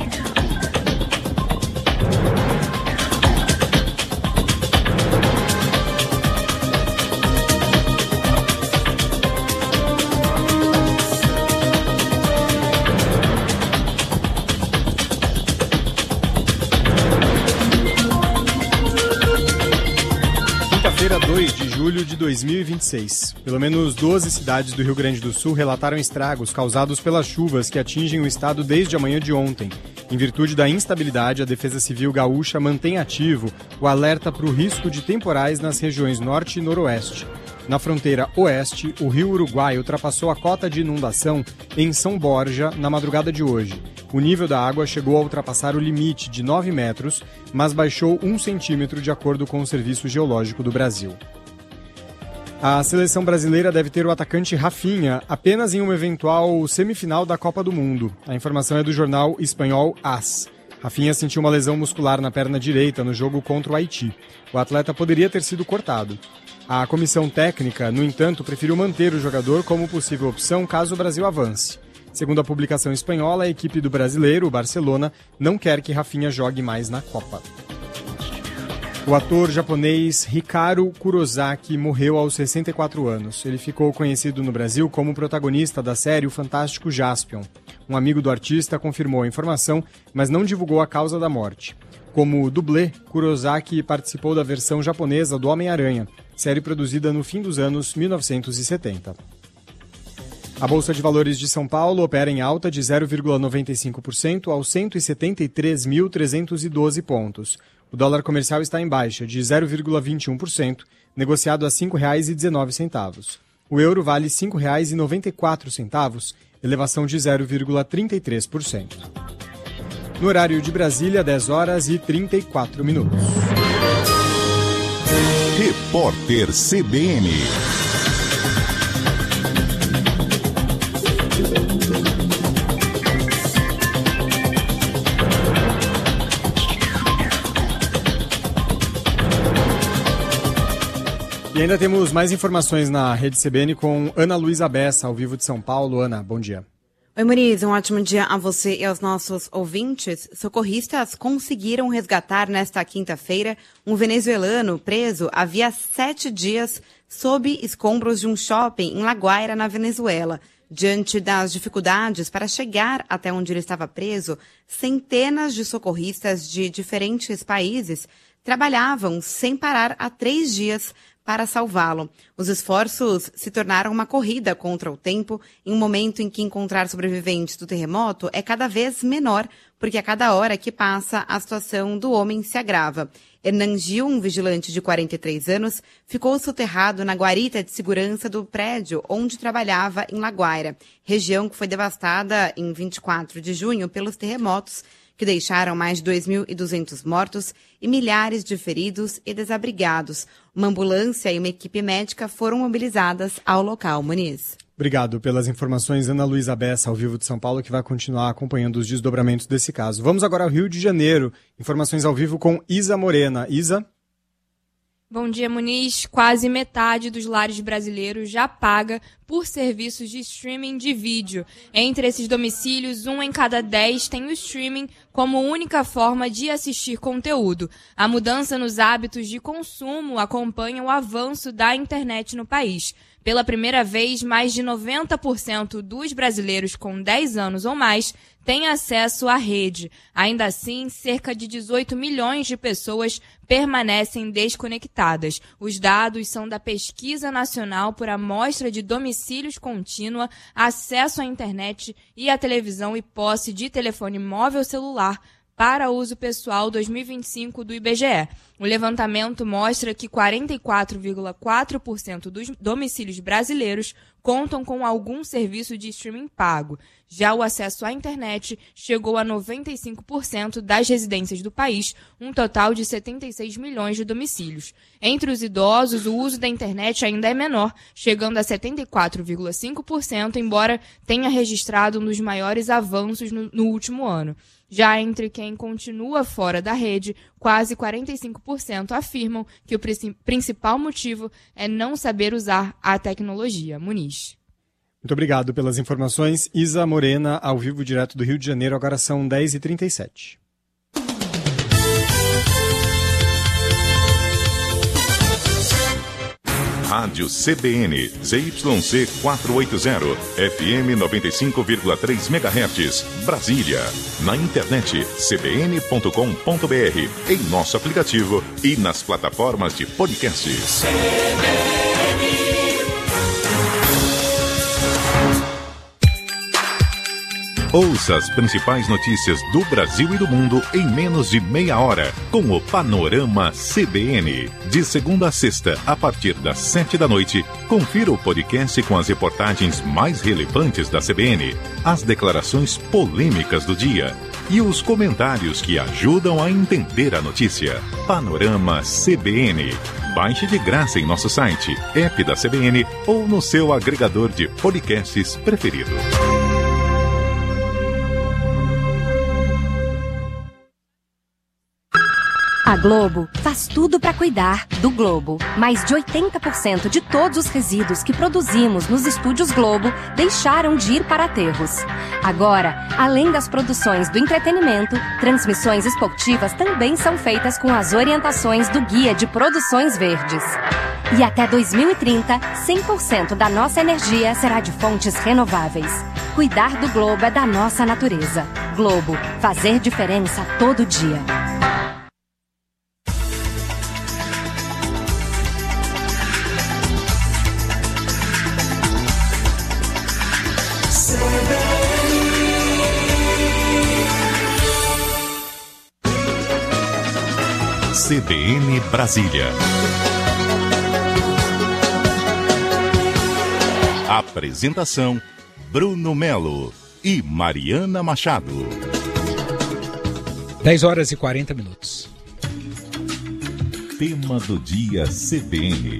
Quinta-feira, 2 de julho de 2026. Pelo menos 12 cidades do Rio Grande do Sul relataram estragos causados pelas chuvas que atingem o estado desde a manhã de ontem. Em virtude da instabilidade, a Defesa Civil Gaúcha mantém ativo o alerta para o risco de temporais nas regiões norte e noroeste. Na fronteira oeste, o rio Uruguai ultrapassou a cota de inundação em São Borja na madrugada de hoje. O nível da água chegou a ultrapassar o limite de 9 metros, mas baixou 1 centímetro de acordo com o Serviço Geológico do Brasil. A seleção brasileira deve ter o atacante Rafinha apenas em uma eventual semifinal da Copa do Mundo. A informação é do jornal espanhol AS. Rafinha sentiu uma lesão muscular na perna direita no jogo contra o Haiti. O atleta poderia ter sido cortado. A comissão técnica, no entanto, preferiu manter o jogador como possível opção caso o Brasil avance. Segundo a publicação espanhola, a equipe do brasileiro, o Barcelona, não quer que Rafinha jogue mais na Copa. O ator japonês Hikaru Kurosaki morreu aos 64 anos. Ele ficou conhecido no Brasil como protagonista da série O Fantástico Jaspion. Um amigo do artista confirmou a informação, mas não divulgou a causa da morte. Como dublê, Kurosaki participou da versão japonesa do Homem-Aranha, série produzida no fim dos anos 1970. A Bolsa de Valores de São Paulo opera em alta de 0,95% aos 173.312 pontos. O dólar comercial está em baixa de 0,21%, negociado a R$ 5,19. O euro vale R$ 5,94, elevação de 0,33%. No horário de Brasília, 10 horas e 34 minutos. Repórter CBN. E ainda temos mais informações na Rede CBN com Ana Luísa Bessa, ao vivo de São Paulo. Ana, bom dia. Oi, Muniz, um ótimo dia a você e aos nossos ouvintes. Socorristas conseguiram resgatar nesta quinta-feira um venezuelano preso havia 7 dias sob escombros de um shopping em La Guaira, na Venezuela. Diante das dificuldades para chegar até onde ele estava preso, centenas de socorristas de diferentes países trabalhavam sem parar há 3 dias para salvá-lo. Os esforços se tornaram uma corrida contra o tempo em um momento em que encontrar sobreviventes do terremoto é cada vez menor, porque a cada hora que passa a situação do homem se agrava. Hernan Gil, um vigilante de 43 anos, ficou soterrado na guarita de segurança do prédio onde trabalhava em La Guaira, região que foi devastada em 24 de junho pelos terremotos, que deixaram mais de 2.200 mortos e milhares de feridos e desabrigados. Uma ambulância e uma equipe médica foram mobilizadas ao local. Muniz. Obrigado pelas informações, Ana Luísa Bessa, ao vivo de São Paulo, que vai continuar acompanhando os desdobramentos desse caso. Vamos agora ao Rio de Janeiro. Informações ao vivo com Isa Morena. Isa? Bom dia, Muniz. Quase metade dos lares brasileiros já paga por serviços de streaming de vídeo. Entre esses domicílios, 1 em cada 10 tem o streaming como única forma de assistir conteúdo. A mudança nos hábitos de consumo acompanha o avanço da internet no país. Pela primeira vez, mais de 90% dos brasileiros com 10 anos ou mais têm acesso à rede. Ainda assim, cerca de 18 milhões de pessoas permanecem desconectadas. Os dados são da Pesquisa Nacional por Amostra de Domicílios Contínua, Acesso à Internet e à Televisão e Posse de Telefone Móvel Celular para uso pessoal 2025 do IBGE. O levantamento mostra que 44,4% dos domicílios brasileiros contam com algum serviço de streaming pago. Já o acesso à internet chegou a 95% das residências do país, um total de 76 milhões de domicílios. Entre os idosos, o uso da internet ainda é menor, chegando a 74,5%, embora tenha registrado um dos maiores avanços no último ano. Já entre quem continua fora da rede, quase 45% afirmam que o principal motivo é não saber usar a tecnologia. Muniz. Muito obrigado pelas informações. Isa Morena, ao vivo direto do Rio de Janeiro, agora são 10h37. Rádio CBN, ZYC 480, FM 95,3 MHz, Brasília. Na internet, cbn.com.br, em nosso aplicativo e nas plataformas de podcasts. Ouça as principais notícias do Brasil e do mundo em menos de meia hora, com o Panorama CBN. De segunda a sexta, a partir das 7h, confira o podcast com as reportagens mais relevantes da CBN, as declarações polêmicas do dia e os comentários que ajudam a entender a notícia. Panorama CBN. Baixe de graça em nosso site, app da CBN ou no seu agregador de podcasts preferido. A Globo faz tudo para cuidar do Globo. Mais de 80% de todos os resíduos que produzimos nos estúdios Globo deixaram de ir para aterros. Agora, além das produções do entretenimento, transmissões esportivas também são feitas com as orientações do Guia de Produções Verdes. E até 2030, 100% da nossa energia será de fontes renováveis. Cuidar do Globo é da nossa natureza. Globo, fazer diferença todo dia. CBN Brasília. Apresentação: Bruno Melo e Mariana Machado. 10h40. Tema do dia CBN.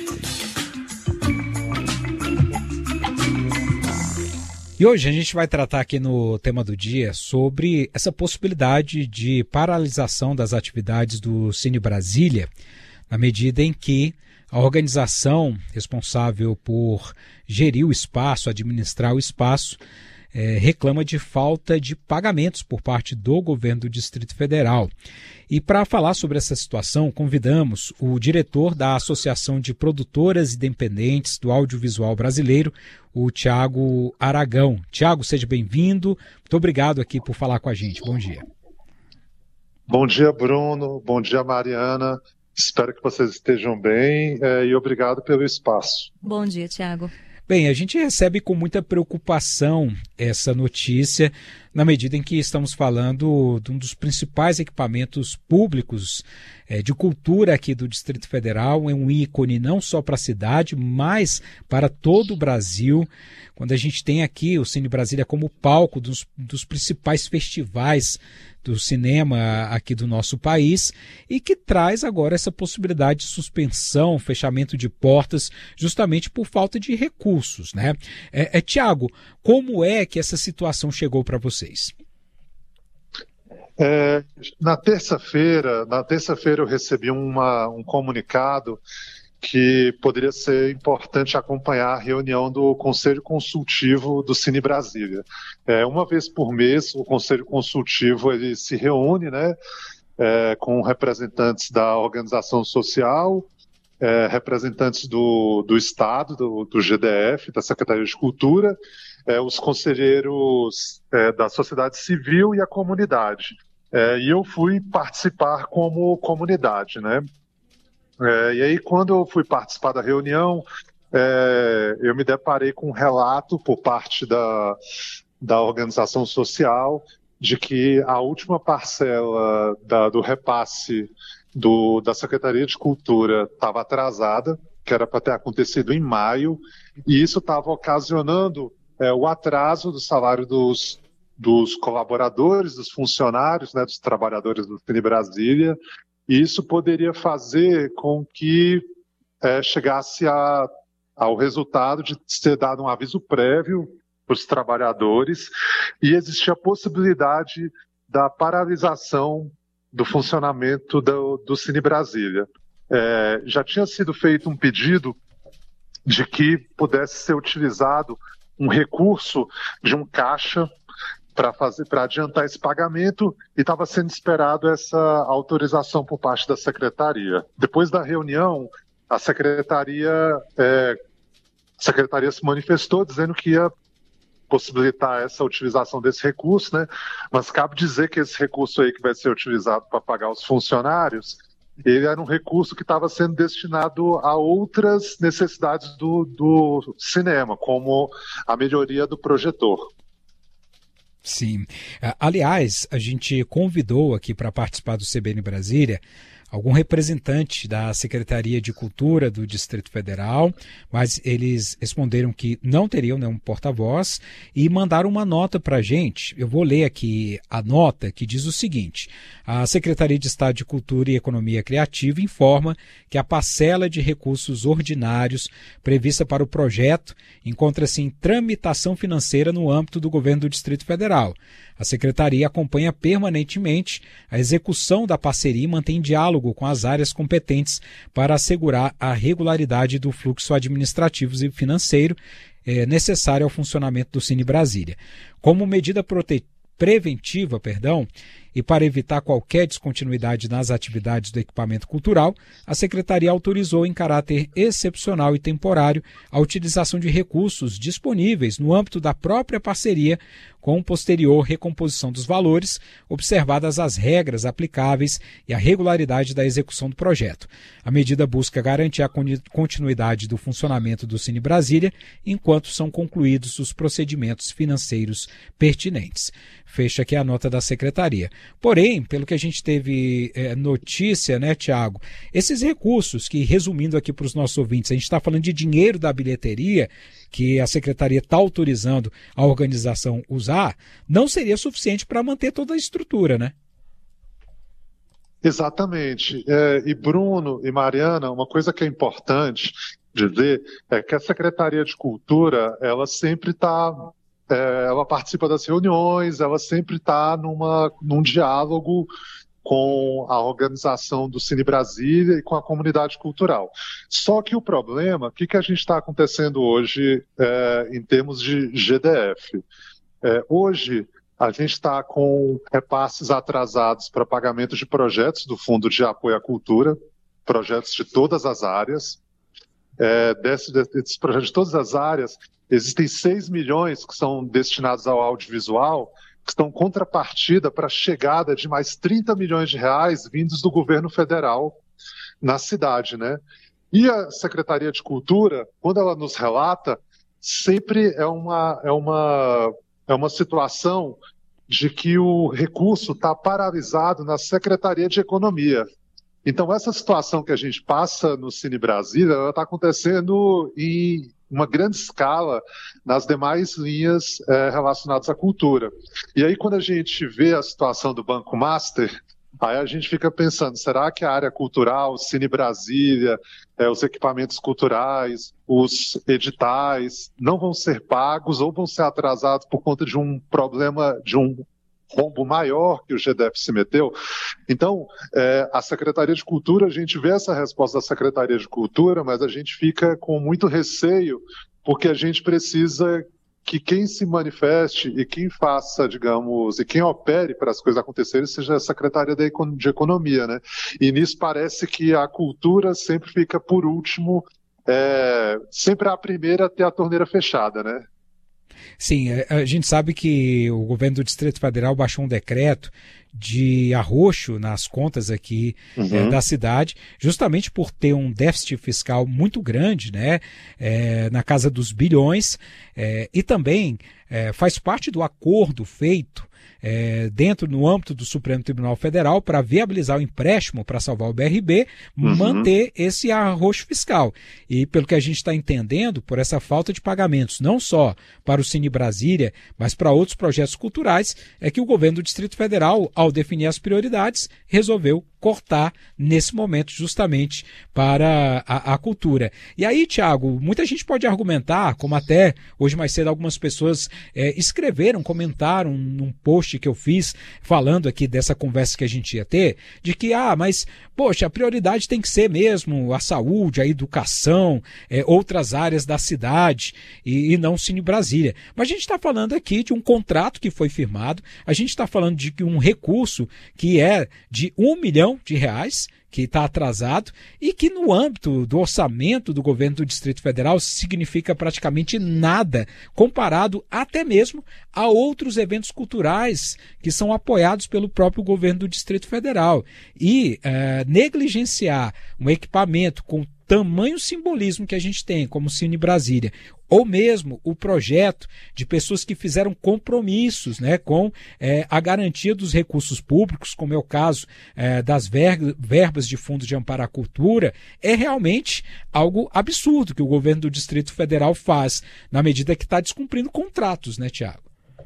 E hoje a gente vai tratar aqui no tema do dia sobre essa possibilidade de paralisação das atividades do Cine Brasília, na medida em que a organização responsável por gerir o espaço, administrar o espaço, reclama de falta de pagamentos por parte do governo do Distrito Federal. E para falar sobre essa situação, convidamos o diretor da Associação de Produtoras Independentes do Audiovisual Brasileiro, o Tiago Aragão. Tiago, seja bem-vindo. Muito obrigado aqui por falar com a gente. Bom dia. Bom dia, Bruno. Bom dia, Mariana. Espero que vocês estejam bem e obrigado pelo espaço. Bom dia, Tiago. Bem, a gente recebe com muita preocupação essa notícia, na medida em que estamos falando de um dos principais equipamentos públicos de cultura aqui do Distrito Federal, é um ícone não só para a cidade, mas para todo o Brasil. Quando a gente tem aqui o Cine Brasília como palco dos principais festivais do cinema aqui do nosso país, e que traz agora essa possibilidade de suspensão, fechamento de portas, justamente por falta de recursos, né? Tiago, como é que essa situação chegou para vocês? Na terça-feira eu recebi um comunicado que poderia ser importante acompanhar a reunião do Conselho Consultivo do Cine Brasília. Uma vez por mês, o Conselho Consultivo ele se reúne, né, com representantes da organização social, representantes do Estado, do GDF, da Secretaria de Cultura, os conselheiros da sociedade civil e a comunidade. E eu fui participar como comunidade, né? E aí, quando eu fui participar da reunião, eu me deparei com um relato por parte da organização social de que a última parcela do repasse da Secretaria de Cultura estava atrasada, que era para ter acontecido em maio, e isso estava ocasionando o atraso do salário dos colaboradores, dos funcionários, né, dos trabalhadores do Cine Brasília. E isso poderia fazer com que chegasse ao resultado de ser dado um aviso prévio para os trabalhadores, e existia a possibilidade da paralisação do funcionamento do Cine Brasília. Já tinha sido feito um pedido de que pudesse ser utilizado um recurso de um caixa para adiantar esse pagamento, e estava sendo esperado essa autorização por parte da Secretaria. Depois da reunião, a Secretaria se manifestou dizendo que ia possibilitar essa utilização desse recurso, né? Mas cabe dizer que esse recurso aí que vai ser utilizado para pagar os funcionários, ele era um recurso que estava sendo destinado a outras necessidades do cinema, como a melhoria do projetor. Sim. Aliás, a gente convidou aqui para participar do CBN Brasília algum representante da Secretaria de Cultura do Distrito Federal, mas eles responderam que não teriam nenhum porta-voz e mandaram uma nota para a gente. Eu vou ler aqui a nota, que diz o seguinte: a Secretaria de Estado de Cultura e Economia Criativa informa que a parcela de recursos ordinários prevista para o projeto encontra-se em tramitação financeira no âmbito do governo do Distrito Federal. A Secretaria acompanha permanentemente a execução da parceria e mantém diálogo com as áreas competentes para assegurar a regularidade do fluxo administrativo e financeiro necessário ao funcionamento do Cine Brasília. Como medida preventiva, e para evitar qualquer descontinuidade nas atividades do equipamento cultural, a Secretaria autorizou em caráter excepcional e temporário a utilização de recursos disponíveis no âmbito da própria parceria, com posterior recomposição dos valores, observadas as regras aplicáveis e a regularidade da execução do projeto. A medida busca garantir a continuidade do funcionamento do Cine Brasília enquanto são concluídos os procedimentos financeiros pertinentes. Fecha aqui a nota da Secretaria. Porém, pelo que a gente teve notícia, né, Tiago, esses recursos que, resumindo aqui para os nossos ouvintes, a gente está falando de dinheiro da bilheteria, que a Secretaria está autorizando a organização usar, não seria suficiente para manter toda a estrutura, né? Exatamente. E Bruno e Mariana, uma coisa que é importante dizer é que a Secretaria de Cultura, ela sempre está, ela participa das reuniões, ela sempre está num diálogo com a organização do Cine Brasília e com a comunidade cultural. Só que o problema, o que a gente está acontecendo hoje em termos de GDF? Hoje, a gente está com repasses atrasados para pagamento de projetos do Fundo de Apoio à Cultura, projetos de todas as áreas. Desses projetos de todas as áreas, existem 6 milhões que são destinados ao audiovisual, que estão contrapartida para a chegada de mais 30 milhões de reais vindos do governo federal na cidade, né? E a Secretaria de Cultura, quando ela nos relata, sempre é uma situação de que o recurso está paralisado na Secretaria de Economia. Então, essa situação que a gente passa no Cine Brasília, ela está acontecendo em uma grande escala nas demais linhas relacionadas à cultura. E aí, quando a gente vê a situação do Banco Master, aí a gente fica pensando, será que a área cultural, Cine Brasília, os equipamentos culturais, os editais, não vão ser pagos ou vão ser atrasados por conta de um problema, de um rombo maior que o GDF se meteu? Então, a Secretaria de Cultura, a gente vê essa resposta da Secretaria de Cultura, mas a gente fica com muito receio, porque a gente precisa que quem se manifeste e quem faça, digamos, e quem opere para as coisas acontecerem seja a Secretaria de Economia, né? E nisso parece que a cultura sempre fica por último, sempre a primeira a ter a torneira fechada, né? Sim, a gente sabe que o governo do Distrito Federal baixou um decreto de arroxo nas contas aqui da cidade, justamente por ter um déficit fiscal muito grande, né, na casa dos bilhões, e também faz parte do acordo feito no âmbito do Supremo Tribunal Federal para viabilizar o empréstimo para salvar o BRB, manter esse arroxo fiscal. E pelo que a gente está entendendo, por essa falta de pagamentos, não só para o Cine Brasília, mas para outros projetos culturais, é que o governo do Distrito Federal, ao definir as prioridades, resolveu cortar nesse momento justamente para a cultura. E aí, Tiago, muita gente pode argumentar, como até hoje mais cedo algumas pessoas escreveram, comentaram num post que eu fiz falando aqui dessa conversa que a gente ia ter, de que, mas, poxa, a prioridade tem que ser mesmo a saúde, a educação, outras áreas da cidade e não o Cine Brasília. Mas a gente está falando aqui de um contrato que foi firmado, a gente está falando de um recurso que é de R$1 milhão, que está atrasado e que no âmbito do orçamento do governo do Distrito Federal significa praticamente nada comparado até mesmo a outros eventos culturais que são apoiados pelo próprio governo do Distrito Federal. E negligenciar um equipamento com tamanho simbolismo que a gente tem, como o Cine Brasília, ou mesmo o projeto de pessoas que fizeram compromissos, né, com a garantia dos recursos públicos, como é o caso das verbas de Fundo de Amparo à Cultura, é realmente algo absurdo que o governo do Distrito Federal faz, na medida que está descumprindo contratos, né, Tiago?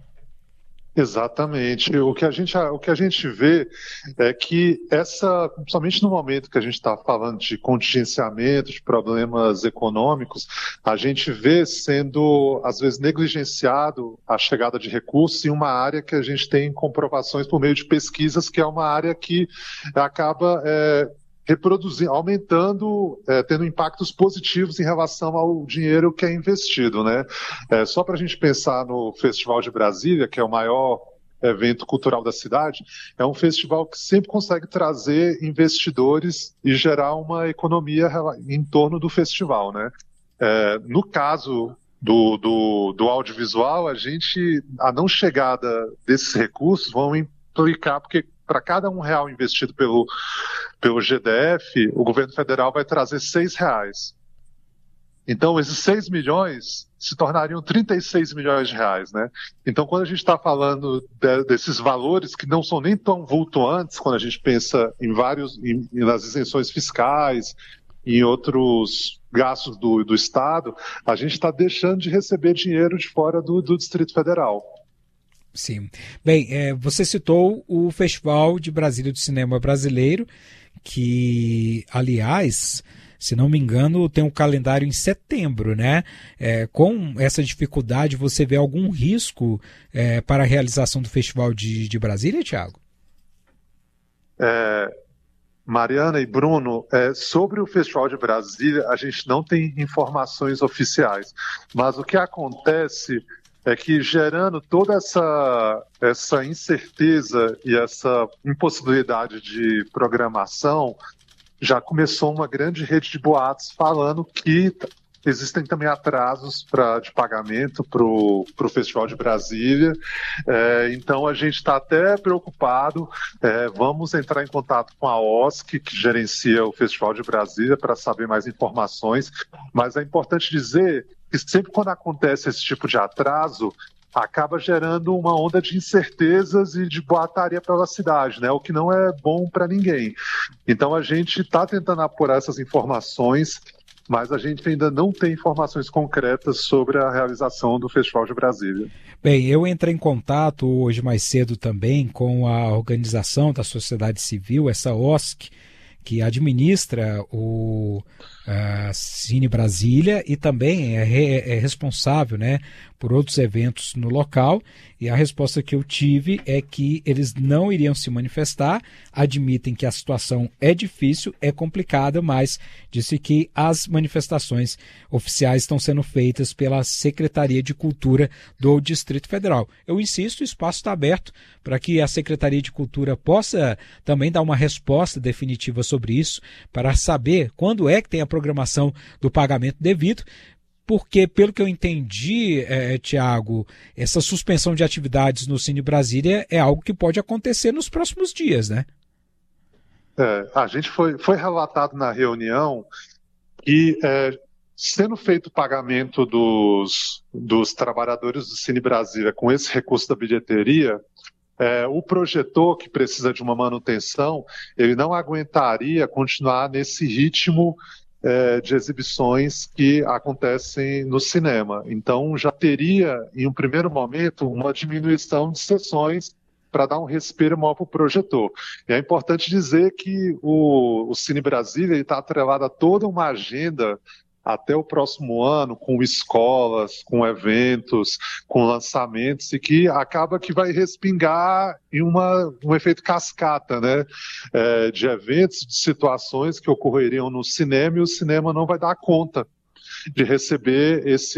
Exatamente. O que a gente vê é que principalmente no momento que a gente está falando de contingenciamento, de problemas econômicos, a gente vê sendo, às vezes, negligenciado a chegada de recursos em uma área que a gente tem comprovações por meio de pesquisas, que é uma área que acaba reproduzindo, aumentando, tendo impactos positivos em relação ao dinheiro que é investido, né? Só para a gente pensar no Festival de Brasília, que é o maior evento cultural da cidade, é um festival que sempre consegue trazer investidores e gerar uma economia em torno do festival, né? No caso do audiovisual, a não chegada desses recursos vão implicar, porque para cada R$1 investido pelo GDF, o governo federal vai trazer R$6. Então, esses 6 milhões se tornariam 36 milhões de reais, né? Então, quando a gente está falando desses valores que não são nem tão vultuantes, quando a gente pensa nas isenções fiscais, em outros gastos do Estado, a gente está deixando de receber dinheiro de fora do Distrito Federal. Sim. Bem, você citou o Festival de Brasília do Cinema Brasileiro, que, aliás, se não me engano, tem um calendário em setembro, né? Com essa dificuldade, você vê algum risco para a realização do Festival de Brasília, Thiago? Mariana e Bruno, sobre o Festival de Brasília, a gente não tem informações oficiais, mas o que acontece é que, gerando toda essa incerteza e essa impossibilidade de programação, já começou uma grande rede de boatos falando que existem também atrasos de pagamento para o Festival de Brasília. Então, a gente está até preocupado. Vamos entrar em contato com a OSC, que gerencia o Festival de Brasília, para saber mais informações. Mas é importante dizer que sempre quando acontece esse tipo de atraso, acaba gerando uma onda de incertezas e de boataria pela cidade, né? O que não é bom para ninguém. Então, a gente está tentando apurar essas informações, mas a gente ainda não tem informações concretas sobre a realização do Festival de Brasília. Bem, eu entrei em contato hoje mais cedo também com a organização da sociedade civil, essa OSC, que administra o Cine Brasília e também é responsável, né, por outros eventos no local, e a resposta que eu tive é que eles não iriam se manifestar, admitem que a situação é difícil, é complicada, mas disse que as manifestações oficiais estão sendo feitas pela Secretaria de Cultura do Distrito Federal. Eu insisto, o espaço está aberto para que a Secretaria de Cultura possa também dar uma resposta definitiva sobre isso, para saber quando é que tem a programação do pagamento devido, porque, pelo que eu entendi, Thiago, essa suspensão de atividades no Cine Brasília é algo que pode acontecer nos próximos dias, né? A gente foi relatado na reunião que, sendo feito o pagamento dos trabalhadores do Cine Brasília com esse recurso da bilheteria, o projetor, que precisa de uma manutenção, ele não aguentaria continuar nesse ritmo de exibições que acontecem no cinema. Então, já teria, em um primeiro momento, uma diminuição de sessões para dar um respiro maior para o projetor. E é importante dizer que o Cine Brasília está atrelado a toda uma agenda até o próximo ano, com escolas, com eventos, com lançamentos, e que acaba que vai respingar em um efeito cascata, né? De eventos, de situações que ocorreriam no cinema, e o cinema não vai dar conta de receber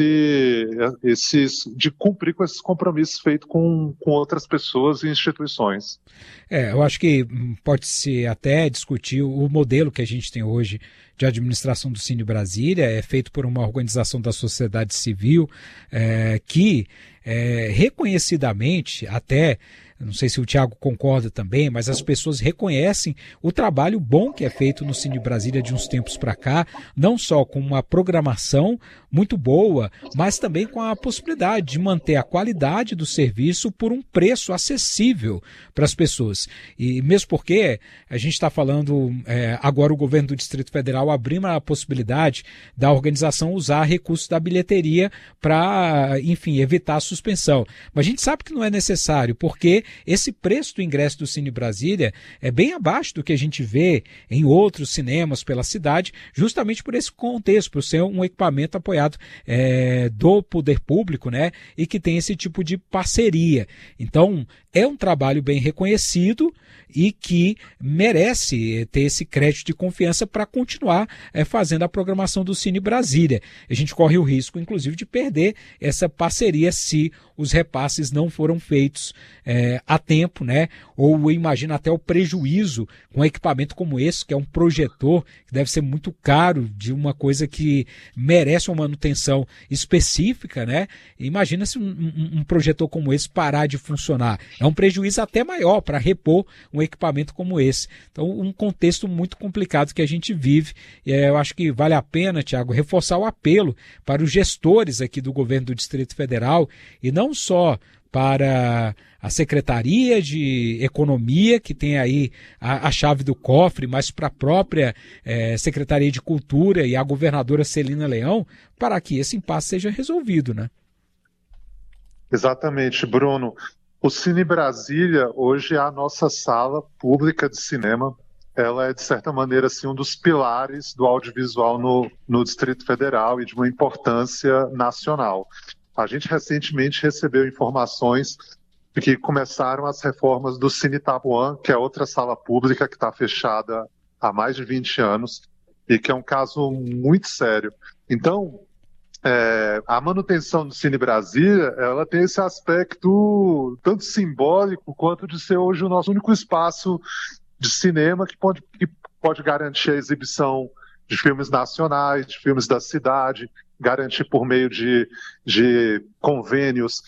de cumprir com esses compromissos feitos com outras pessoas e instituições. Eu acho que pode-se até discutir o modelo que a gente tem hoje de administração do Cine Brasília, é feito por uma organização da sociedade civil que reconhecidamente até, não sei se o Thiago concorda também, mas as pessoas reconhecem o trabalho bom que é feito no Cine Brasília de uns tempos para cá, não só com uma programação muito boa, mas também com a possibilidade de manter a qualidade do serviço por um preço acessível para as pessoas. E mesmo porque a gente está falando, agora o governo do Distrito Federal abriu a possibilidade da organização usar recursos da bilheteria para, enfim, evitar a suspensão. Mas a gente sabe que não é necessário, porque esse preço do ingresso do Cine Brasília é bem abaixo do que a gente vê em outros cinemas pela cidade, justamente por esse contexto, por ser um equipamento apoiado do poder público, né, e que tem esse tipo de parceria. Então, é um trabalho bem reconhecido e que merece ter esse crédito de confiança para continuar fazendo a programação do Cine Brasília. A gente corre o risco, inclusive, de perder essa parceria se os repasses não foram feitos a tempo, né? Ou imagina até o prejuízo com um equipamento como esse, que é um projetor, que deve ser muito caro, de uma coisa que merece uma manutenção específica, né? Imagina se um projetor como esse parar de funcionar. É um prejuízo até maior para repor um equipamento como esse. Então, um contexto muito complicado que a gente vive. E eu acho que vale a pena, Tiago, reforçar o apelo para os gestores aqui do governo do Distrito Federal, e não só para a Secretaria de Economia, que tem aí a chave do cofre, mas para a própria Secretaria de Cultura e a governadora Celina Leão, para que esse impasse seja resolvido, né? Exatamente, Bruno. O Cine Brasília hoje é a nossa sala pública de cinema. Ela é, de certa maneira, assim, um dos pilares do audiovisual no Distrito Federal e de uma importância nacional. A gente recentemente recebeu informações de que começaram as reformas do Cine Itapuã, que é outra sala pública que está fechada há mais de 20 anos e que é um caso muito sério. Então, a manutenção do Cine Brasília, ela tem esse aspecto tanto simbólico quanto de ser hoje o nosso único espaço de cinema que pode garantir a exibição de filmes nacionais, de filmes da cidade, garantir por meio de convênios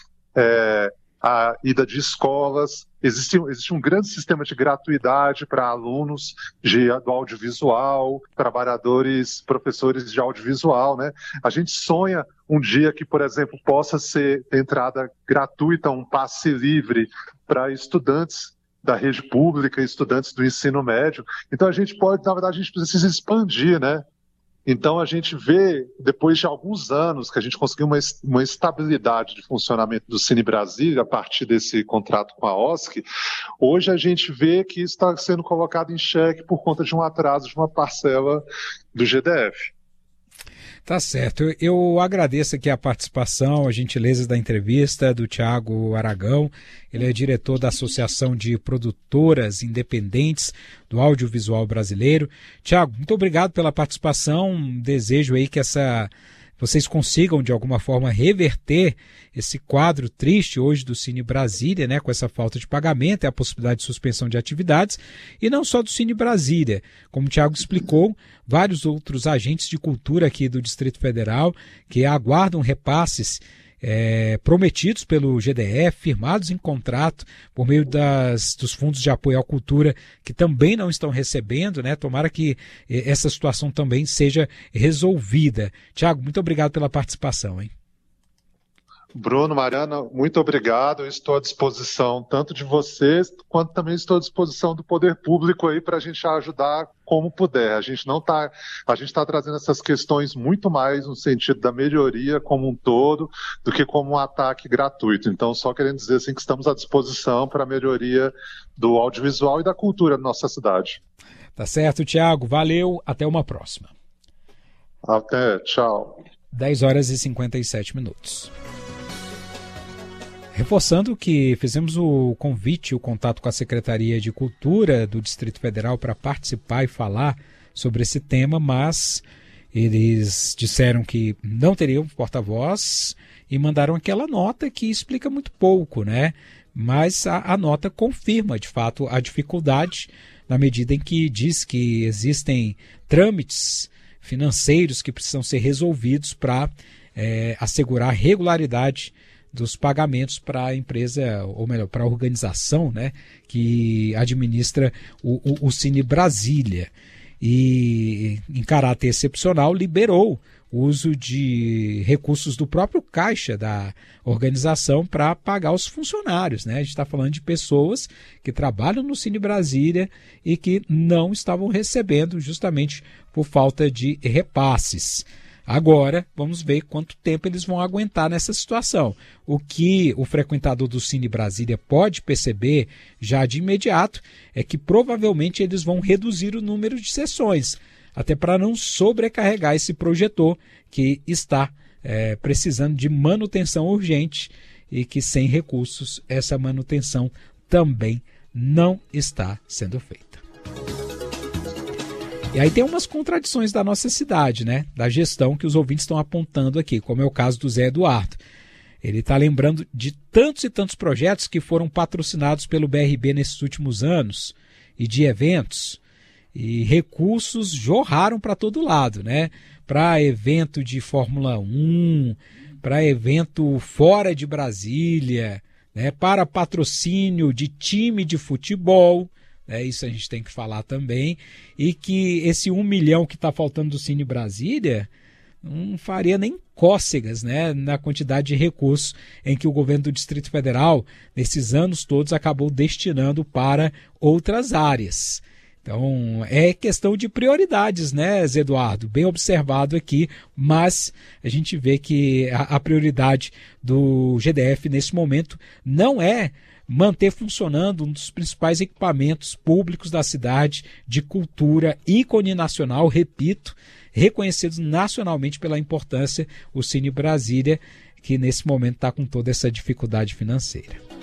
a ida de escolas. Existe um grande sistema de gratuidade para alunos do audiovisual, trabalhadores, professores de audiovisual, né? A gente sonha um dia que, por exemplo, possa ser entrada gratuita, um passe livre para estudantes da rede pública, estudantes do ensino médio. Então a gente precisa expandir, né? Então a gente vê, depois de alguns anos que a gente conseguiu uma estabilidade de funcionamento do Cine Brasília a partir desse contrato com a OSC, hoje a gente vê que isso está sendo colocado em xeque por conta de um atraso de uma parcela do GDF. Tá certo. Eu agradeço aqui a participação, a gentileza da entrevista do Tiago Aragão. Ele é diretor da Associação de Produtoras Independentes do Audiovisual Brasileiro. Tiago, muito obrigado pela participação. Desejo aí que vocês consigam, de alguma forma, reverter esse quadro triste hoje do Cine Brasília, né, com essa falta de pagamento e a possibilidade de suspensão de atividades, e não só do Cine Brasília. Como o Tiago explicou, vários outros agentes de cultura aqui do Distrito Federal que aguardam repasses prometidos pelo GDF, firmados em contrato por meio dos fundos de apoio à cultura, que também não estão recebendo, né? Tomara que essa situação também seja resolvida. Tiago, muito obrigado pela participação, hein? Bruno, Mariana, muito obrigado. Eu estou à disposição tanto de vocês, quanto também estou à disposição do poder público aí para a gente ajudar como puder. A gente está trazendo essas questões muito mais no sentido da melhoria como um todo do que como um ataque gratuito. Então, só querendo dizer assim que estamos à disposição para a melhoria do audiovisual e da cultura da nossa cidade. Tá certo, Tiago. Valeu. Até uma próxima. Até. Tchau. 10h57. Reforçando que fizemos o convite, o contato com a Secretaria de Cultura do Distrito Federal para participar e falar sobre esse tema, mas eles disseram que não teriam porta-voz e mandaram aquela nota que explica muito pouco, né? Mas a nota confirma, de fato, a dificuldade, na medida em que diz que existem trâmites financeiros que precisam ser resolvidos para assegurar a regularidade dos pagamentos para a empresa, ou melhor, para a organização, né, que administra o Cine Brasília. E, em caráter excepcional, liberou o uso de recursos do próprio caixa da organização para pagar os funcionários, né? A gente está falando de pessoas que trabalham no Cine Brasília e que não estavam recebendo justamente por falta de repasses. Agora, vamos ver quanto tempo eles vão aguentar nessa situação. O que o frequentador do Cine Brasília pode perceber já de imediato é que provavelmente eles vão reduzir o número de sessões, até para não sobrecarregar esse projetor que está precisando de manutenção urgente e que sem recursos essa manutenção também não está sendo feita. E aí tem umas contradições da nossa cidade, né? Da gestão que os ouvintes estão apontando aqui, como é o caso do Zé Eduardo. Ele está lembrando de tantos e tantos projetos que foram patrocinados pelo BRB nesses últimos anos e de eventos. E recursos jorraram para todo lado, né? Para evento de Fórmula 1, para evento fora de Brasília, né, para patrocínio de time de futebol, isso a gente tem que falar também, e que esse 1 milhão que está faltando do Cine Brasília não faria nem cócegas, né, na quantidade de recursos em que o governo do Distrito Federal, nesses anos todos, acabou destinando para outras áreas. Então, é questão de prioridades, né, Zé Eduardo? Bem observado aqui, mas a gente vê que a prioridade do GDF nesse momento não é manter funcionando um dos principais equipamentos públicos da cidade, de cultura, ícone nacional, repito, reconhecidos nacionalmente pela importância, o Cine Brasília, que nesse momento está com toda essa dificuldade financeira.